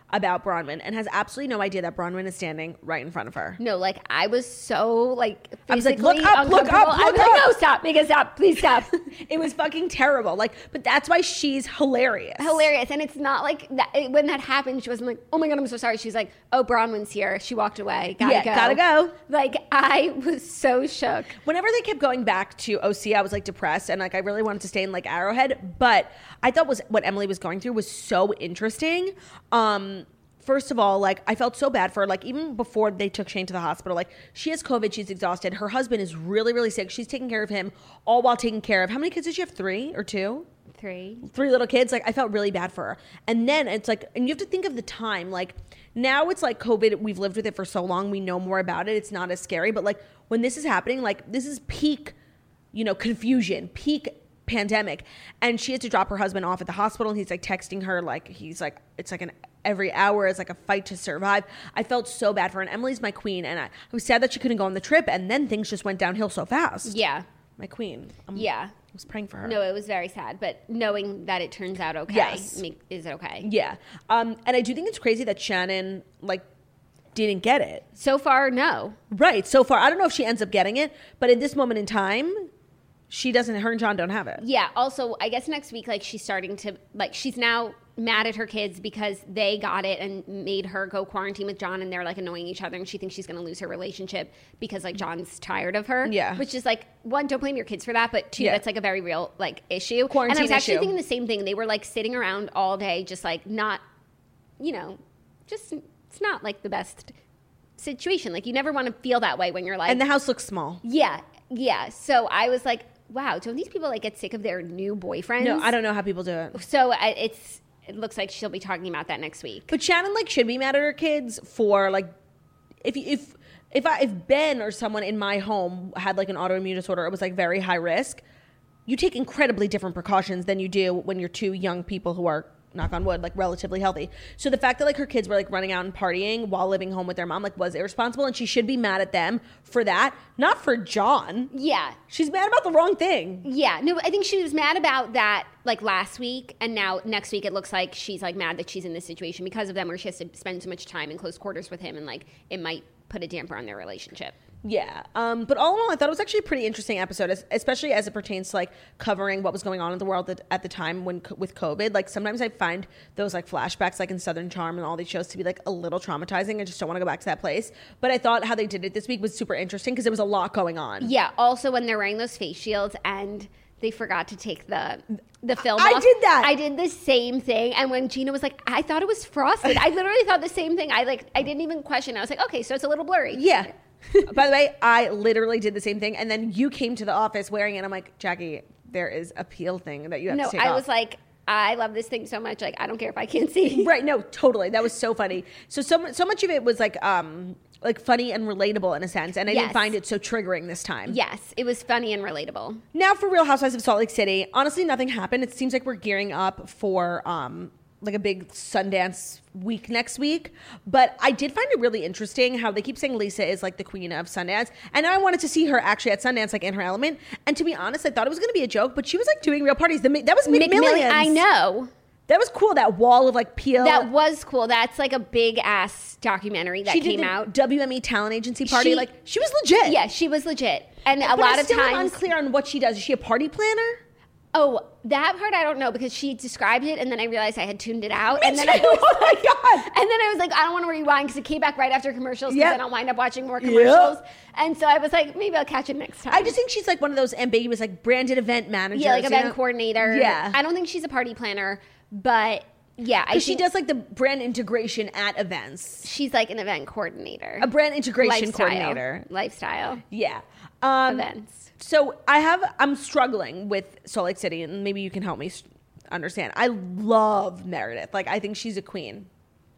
about Bronwyn and has absolutely no idea that Bronwyn is standing right in front of her. No, like I was so like physically I was like, look up, look uncomfortable. up, I was look like, up. no, stop, make it stop, please stop. It was fucking terrible. Like, but that's why she's hilarious. Hilarious. And it's not like that it, when that happened, she wasn't like, oh my God, I'm so sorry. She's like, oh, Bronwyn's here. She walked away. Gotta yeah, go. gotta go. Like I was so shook. Whenever they kept going back to O C, I was like depressed and like I really wanted to stay in like Arrowhead. But I thought was what Emily was going through was so interesting. Um, First of all, like I felt so bad for her. Like even before they took Shane to the hospital, like she has COVID, she's exhausted. Her husband is really, really sick. She's taking care of him, all while taking care of how many kids did she have? Three or two? Three. Three little kids. Like I felt really bad for her. And then it's like, and you have to think of the time. Like now it's like COVID. We've lived with it for so long. We know more about it. It's not as scary. But like when this is happening, like this is peak, you know, confusion, peak pandemic. And she had to drop her husband off at the hospital. And he's like texting her, like he's like, it's like an every hour is like a fight to survive. I felt so bad for her. And Emily's my queen. And I, I was sad that she couldn't go on the trip. And then things just went downhill so fast. Yeah. My queen. I'm, yeah. I was praying for her. No, it was very sad. But knowing that it turns out okay, Yes. make, is it okay? Yeah. Um, and I do think it's crazy that Shannon, like, didn't get it. So far, no. Right. So far. I don't know if she ends up getting it. But in this moment in time, she doesn't, her and John don't have it. Yeah. Also, I guess next week, like, she's starting to, like, she's now mad at her kids because they got it and made her go quarantine with John and they're like annoying each other and she thinks she's going to lose her relationship because like John's tired of her. Yeah. Which is like, one, don't blame your kids for that, but two, Yeah. that's like a very real like issue. Quarantine and I was actually issue. thinking the same thing. They were like sitting around all day just like not, you know, just it's not like the best situation. Like you never want to feel that way when you're like. And the house looks small. Yeah. Yeah. So I was like, wow, don't these people like get sick of their new boyfriends? No, I don't know how people do it. So I, it's, it looks like she'll be talking about that next week. But Shannon like should be mad at her kids for like if if if I if Ben or someone in my home had like an autoimmune disorder, it was like very high risk. You take incredibly different precautions than you do when you're two young people who are, knock on wood, like relatively healthy. So the fact that like her kids were like running out and partying while living home with their mom like was irresponsible, and she should be mad at them for that, not for John. Yeah. She's mad about the wrong thing. Yeah. No, I think she was mad about that like last week, and now next week it looks like she's like mad that she's in this situation because of them, where she has to spend so much time in close quarters with him and like it might put a damper on their relationship. Yeah. Um, but all in all, I thought it was actually a pretty interesting episode, as- especially as it pertains to like covering what was going on in the world at, at the time when with COVID. Like sometimes I find those like flashbacks like in Southern Charm and all these shows to be like a little traumatizing. I just don't want to go back to that place. But I thought how they did it this week was super interesting because there was a lot going on. Yeah. Also, when they're wearing those face shields and they forgot to take the the film I off. did that. I did the same thing. And when Gina was like, I thought it was frosted. I literally thought the same thing. I like I didn't even question. I was like, okay, so it's a little blurry. Yeah. By the way, I literally did the same thing. And then you came to the office wearing it. I'm like, Jackie, there is a peel thing that you have No, to take I off. was like, I love this thing so much. Like, I don't care if I can't see. Right. No, totally. That was so funny. So, so, so much of it was like, um, like funny and relatable in a sense. And I Yes. didn't find it so triggering this time. Yes, it was funny and relatable. Now for Real Housewives of Salt Lake City. Honestly, nothing happened. It seems like we're gearing up for um, like a big Sundance week next week. But I did find it really interesting how they keep saying Lisa is like the queen of Sundance. And I wanted to see her actually at Sundance, like in her element. And to be honest, I thought it was going to be a joke, but she was like doing real parties. The, that was McMillions. I know. That was cool. That wall of like peel. That was cool. That's like a big ass documentary that she came did the out. W M E talent agency party. She- like she was legit. Yeah, she was legit. And a But lot I of still am times. unclear on what she does. Is she a party planner? Oh, that part I don't know because she described it and then I realized I had tuned it out. Me and then too. I was Oh my like, God. And then I was like, I don't want to rewind because it came back right after commercials because Yep. then I'll wind up watching more Yep. commercials. And so I was like, maybe I'll catch it next time. I just think she's like one of those ambiguous, like branded event managers. yeah, like you event know? coordinator. Yeah. I don't think she's a party planner, but yeah, I Because she think does like the brand integration at events. she's like an event coordinator. A brand integration Lifestyle. coordinator. Lifestyle Yeah. Um, events. So I have, I'm struggling with Salt Lake City, and maybe you can help me s- understand. I love Meredith. Like, I think she's a queen.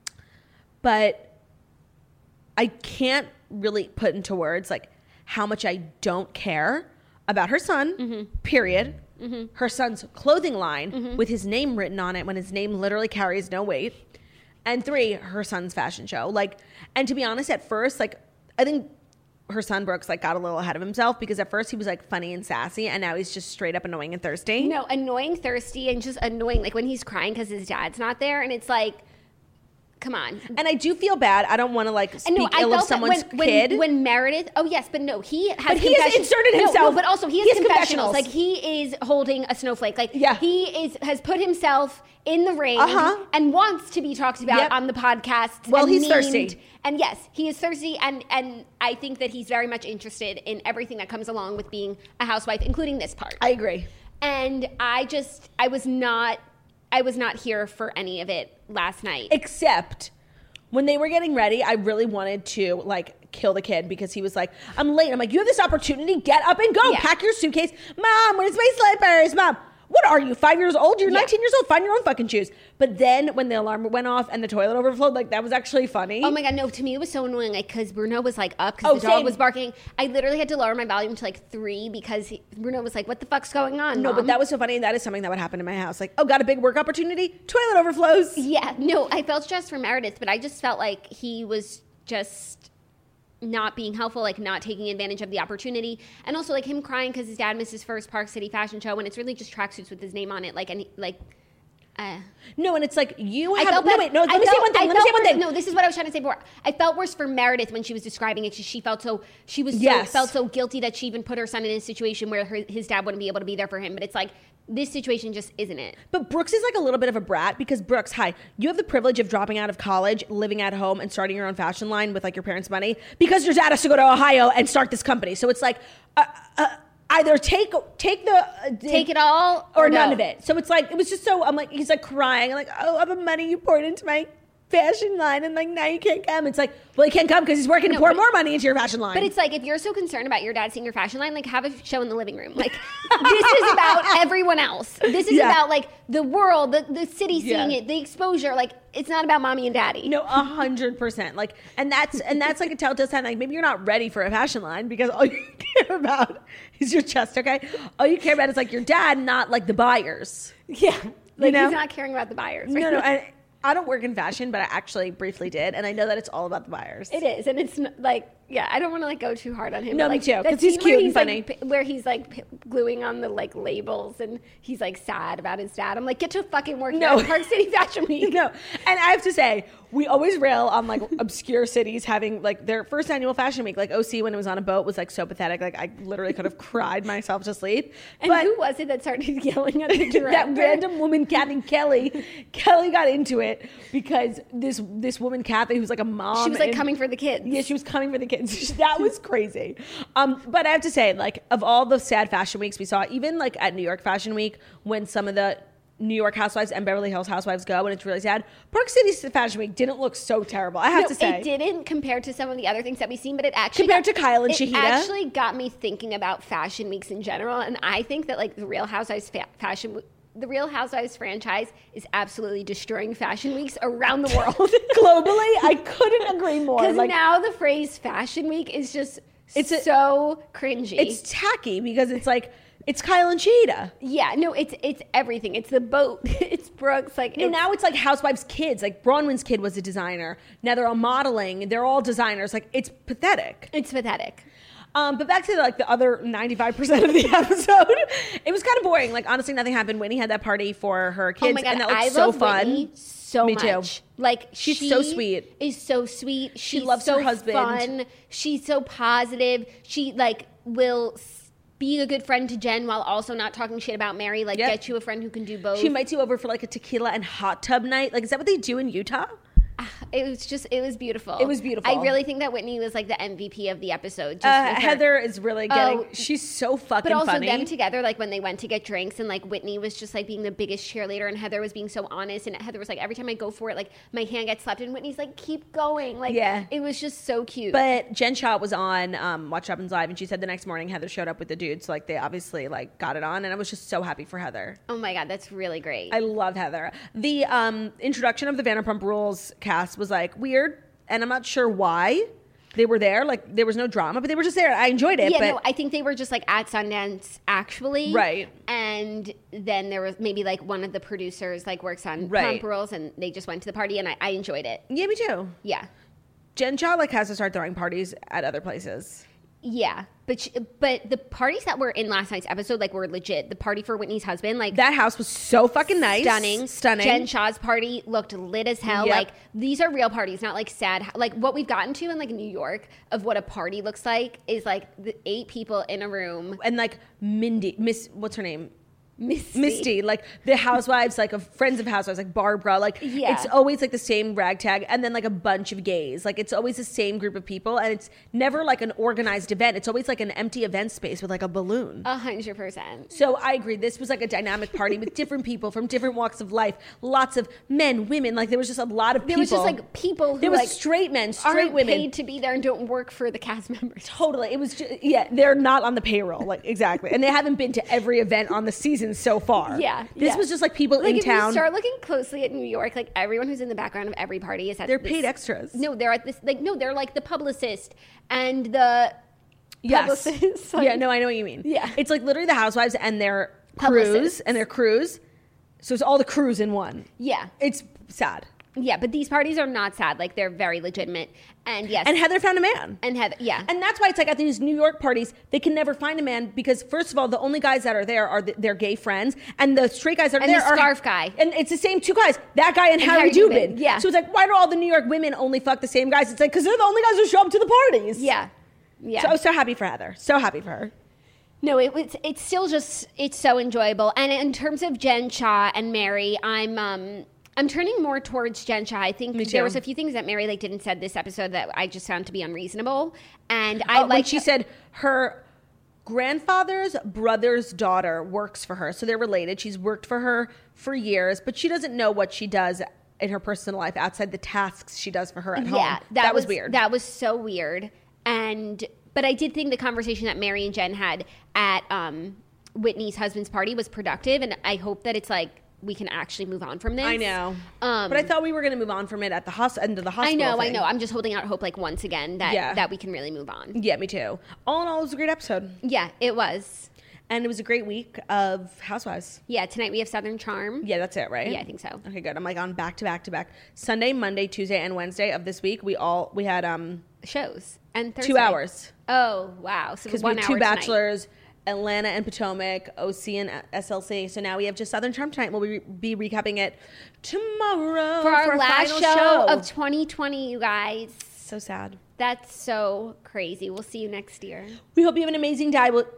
But I can't really put into words, like, how much I don't care about her son, Mm-hmm. period. Mm-hmm. Her son's clothing line mm-hmm. with his name written on it when his name literally carries no weight. And three, her son's fashion show. Like, and to be honest, at first, like, I think her son Brooks like got a little ahead of himself because at first he was like funny and sassy, and now he's just straight up annoying and thirsty. No, annoying, thirsty, and just annoying. Like when he's crying because his dad's not there, and it's like, Come on. And I do feel bad. I don't want to like speak no, I ill of felt that someone's when, kid. When, when Meredith, oh yes, but no, he has But he has inserted no, himself. No, but also he has, he has confessionals. confessionals. Like he is holding a snowflake. Like yeah. he is has put himself in the ring uh-huh. and wants to be talked about yep. on the podcast. Well, and he's memed. thirsty. And yes, he is thirsty, and and I think that he's very much interested in everything that comes along with being a housewife, including this part. I agree. And I just, I was not, I was not here for any of it last night. Except when they were getting ready, I really wanted to like kill the kid because he was like, I'm late. I'm like, you have this opportunity. Get up and go. Yeah. Pack your suitcase. Mom, where's my slippers? Mom, what are you, five years old? You're Yeah. nineteen years old. Find your own fucking shoes. But then when the alarm went off and the toilet overflowed, like that was actually funny. Oh my God, no, to me it was so annoying, like, because Bruno was like up because Oh, the dog same. was barking. I literally had to lower my volume to like three because he, Bruno was like, what the fuck's going on, No, Mom? but that was so funny. And that is something that would happen in my house. Like, oh, got a big work opportunity? Toilet overflows. Yeah, no, I felt stressed for Meredith, but I just felt like he was just not being helpful, like not taking advantage of the opportunity. And also like him crying because his dad missed his first Park City fashion show when it's really just tracksuits with his name on it. Like, and he, like, uh, No, and it's like you I have. felt No, bad- wait, no. Let I me say felt- one thing. I Let me felt say one worse- thing. No, this is what I was trying to say before. I felt worse for Meredith when she was describing it. She, she felt so she was so, Yes. felt so guilty that she even put her son in a situation where her, his dad wouldn't be able to be there for him. But it's like this situation just isn't it. But Brooks is like a little bit of a brat because Brooks, hi, you have the privilege of dropping out of college, living at home, and starting your own fashion line with like your parents' money because your dad has to go to Ohio and start this company. So it's like uh, uh, either take take the uh, Take it all or, or none no. of it. So it's like it was just so I'm like he's like crying. I'm like, oh, all the money you poured into my fashion line, and like now you can't come. It's like, well, he can't come because he's working No, to pour but- more money into your fashion line. But it's like if you're so concerned about your dad seeing your fashion line, like have a show in the living room. Like this is about everyone else. This is Yeah. about like the world, the, the city seeing Yeah. it, the exposure. Like it's not about mommy and daddy. No, a hundred percent. Like, and that's and that's like a telltale sign. Like, maybe you're not ready for a fashion line because all you care about is your chest. Okay, all you care about is like your dad, not like the buyers. Yeah, like know? he's not caring about the buyers. No, no. And I don't work in fashion, but I actually briefly did, and I know that it's all about the buyers. It is, and it's n- like, yeah, I don't want to like go too hard on him. No, but, me like, too, that 'cause he's scene where cute and funny. Like, p- where he's like p- gluing on the like labels, and he's like sad about his dad. I'm like, get to fucking work. No. No, Park City Fashion Week. No, and I have to say, we always rail on like obscure cities having like their first annual fashion week. Like O C when it was on a boat was like so pathetic. Like I literally could have cried myself to sleep. And but who was it that started yelling at the director? that random woman, Kathy Kelly, Kelly got into it because this this woman Kathy, who's like a mom, She was like and- coming for the kids. Yeah, she was coming for the kids. That was crazy. Um, but I have to say, like, of all the sad fashion weeks we saw, even like at New York Fashion Week, when some of the New York housewives and Beverly Hills housewives go, and it's really sad, Park City Fashion Week didn't look so terrible. I have No, to say. it didn't compared to some of the other things that we've seen, but it actually Compared got- to Kyle and it Shahida? actually got me thinking about fashion weeks in general, and I think that like the Real Housewives fa- fashion. The Real Housewives franchise is absolutely destroying fashion weeks around the world. Globally, I couldn't agree more. Because Like, now the phrase fashion week is just It's a- so cringy. it's tacky because it's like, it's Kyle and Shahida. yeah, no, it's it's everything. It's the boat. It's Brooks. Like No, it's, now it's like housewives' kids. Like Bronwyn's kid was a designer. Now they're all modeling. They're all designers. Like it's pathetic. it's pathetic. Um, but back to like the other ninety-five percent of the episode, it was kind of boring. Like honestly, nothing happened. Whitney had that party for her kids, Oh my god, and that looked I so love fun. Whitney so Me much. too. Like She's she so sweet. Is so sweet. She's loves so her husband. Fun. She's so positive. She like will s- be a good friend to Jen while also not talking shit about Mary. Like Yep. get you a friend who can do both. She invites you over for like a tequila and hot tub night. Like is that what they do in Utah? It was just, it was beautiful. It was beautiful. I really think that Whitney was like the M V P of the episode. Just Uh, with her- Heather is really getting. Oh, she's so fucking But also funny. them together, like when they went to get drinks, and like Whitney was just like being the biggest cheerleader, and Heather was being so honest, and Heather was like, every time I go for it, like my hand gets slapped, and Whitney's like, keep going. Like, Yeah. it was just so cute. But Jen Shaw was on um, Watch Happens Live, and she said the next morning Heather showed up with the dudes. So, like they obviously like got it on, and I was just so happy for Heather. oh my God, that's really great. I love Heather. The um, introduction of the Vanderpump Rules cast was like weird, and I'm not sure why they were there. Like there was no drama, but they were just there. I enjoyed it. yeah, but no, I think they were just like at Sundance actually. Right. And then there was maybe like one of the producers like works on Right. Pump Rules, and they just went to the party, and I, I enjoyed it. yeah, me too. Yeah. Jen Shaw like has to start throwing parties at other places. Yeah, but she, but the parties that were in last night's episode like were legit. The party for Whitney's husband, like That house was so fucking nice. stunning, Stunning. Jen Shah's party looked lit as hell. Yep. Like these are real parties, not like sad. Like what we've gotten to in like New York of what a party looks like is like the eight people in a room. And like Mindy, Miss, what's her name? Misty. Misty, like the housewives, like of friends of housewives, like Barbara, like Yeah. it's always like the same ragtag, and then like a bunch of gays. Like it's always the same group of people, and it's never like an organized event. It's always like an empty event space with like a balloon. A hundred percent. So I agree. This was like a dynamic party with different people from different walks of life. Lots of men, women. Like there was just a lot of There people. was just like people who There was like straight men, straight aren't women. paid to be there and don't work for the cast members. Totally. It was just, yeah, they're not on the payroll. Like exactly. And they haven't been to every event on the season so far. Yeah, This yeah. was just like people Like in if town. you start looking closely at New York, like everyone who's in the background of every party is at They're this- paid extras. No, they're at this like no, they're like the publicist and the Yes. publicist. Like, yeah, no, I know what you mean. Yeah. It's like literally the housewives and their Publicists. crews and their crews. So it's all the crews in one. Yeah. It's sad. Yeah, but these parties are not sad. Like they're very legitimate. And yes. And Heather found a man. and Heather, yeah. And that's why it's like at these New York parties, they can never find a man because, first of all, the only guys that are there are the, their gay friends, and the straight guys that are And the there are scarf guy. And it's the same two guys, that guy and, Harry, Harry Dubin. Dubin, yeah. So it's like, why do all the New York women only fuck the same guys? It's like because they're the only guys who show up to the parties. yeah. Yeah. So I was so happy for Heather. So happy for her. No, it was. It's still just. It's so enjoyable. And in terms of Jen Shah and Mary, I'm. um I'm turning more towards Jen Shah. I think Me too. there was a few things that Mary like did and said this episode that I just found to be unreasonable. And I Oh, when like she said her grandfather's brother's daughter works for her, so they're related. She's worked for her for years, but she doesn't know what she does in her personal life outside the tasks she does for her at home. Yeah, that, was, weird. That was so weird. And but I did think the conversation that Mary and Jen had at um, Whitney's husband's party was productive, and I hope that it's like we can actually move on from this. I know, um, but I thought we were going to move on from it at the hos- end of the I hospital. know, I thing. know. I'm just holding out hope, like once again, that Yeah. that we can really move on. Yeah, me too. All in all, it was a great episode, Yeah, it was. and it was a great week of Housewives. Yeah, tonight we have Southern Charm. Yeah, that's it, right? Yeah, I think so. Okay, good. I'm like on back to back to back. Sunday, Monday, Tuesday, and Wednesday of this week. We all we had um Shows and Thursday. two hours. Oh wow! So Because we one had hour two tonight. Bachelors, Atlanta and Potomac, O C and S L C. So now we have just Southern Charm tonight. We'll be, be recapping it tomorrow for our last final show, show of twenty twenty. You guys, So sad. that's so crazy. We'll see you next year. We hope you have an amazing day. We'll,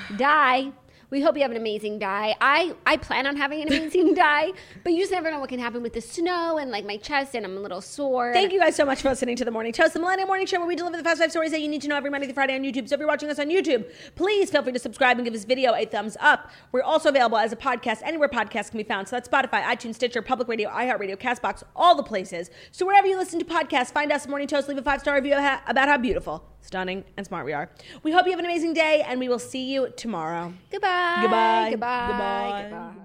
Die. We hope you have an amazing die. I, I plan on having an amazing die, but you just never know what can happen with the snow and like my chest, and I'm a little sore. Thank you guys so much for listening to The Morning Toast, the Millennial Morning Show, where we deliver the fast five stories that you need to know every Monday through Friday on YouTube. So if you're watching us on YouTube, please feel free to subscribe and give this video a thumbs up. We're also available as a podcast anywhere podcasts can be found. So that's Spotify, iTunes, Stitcher, Public Radio, iHeartRadio, CastBox, all the places. So wherever you listen to podcasts, find us Morning Toast, leave a five-star review about how beautiful, stunning, and smart we are. We hope you have an amazing day, and we will see you tomorrow. Goodbye. Goodbye. Goodbye. Goodbye. Goodbye.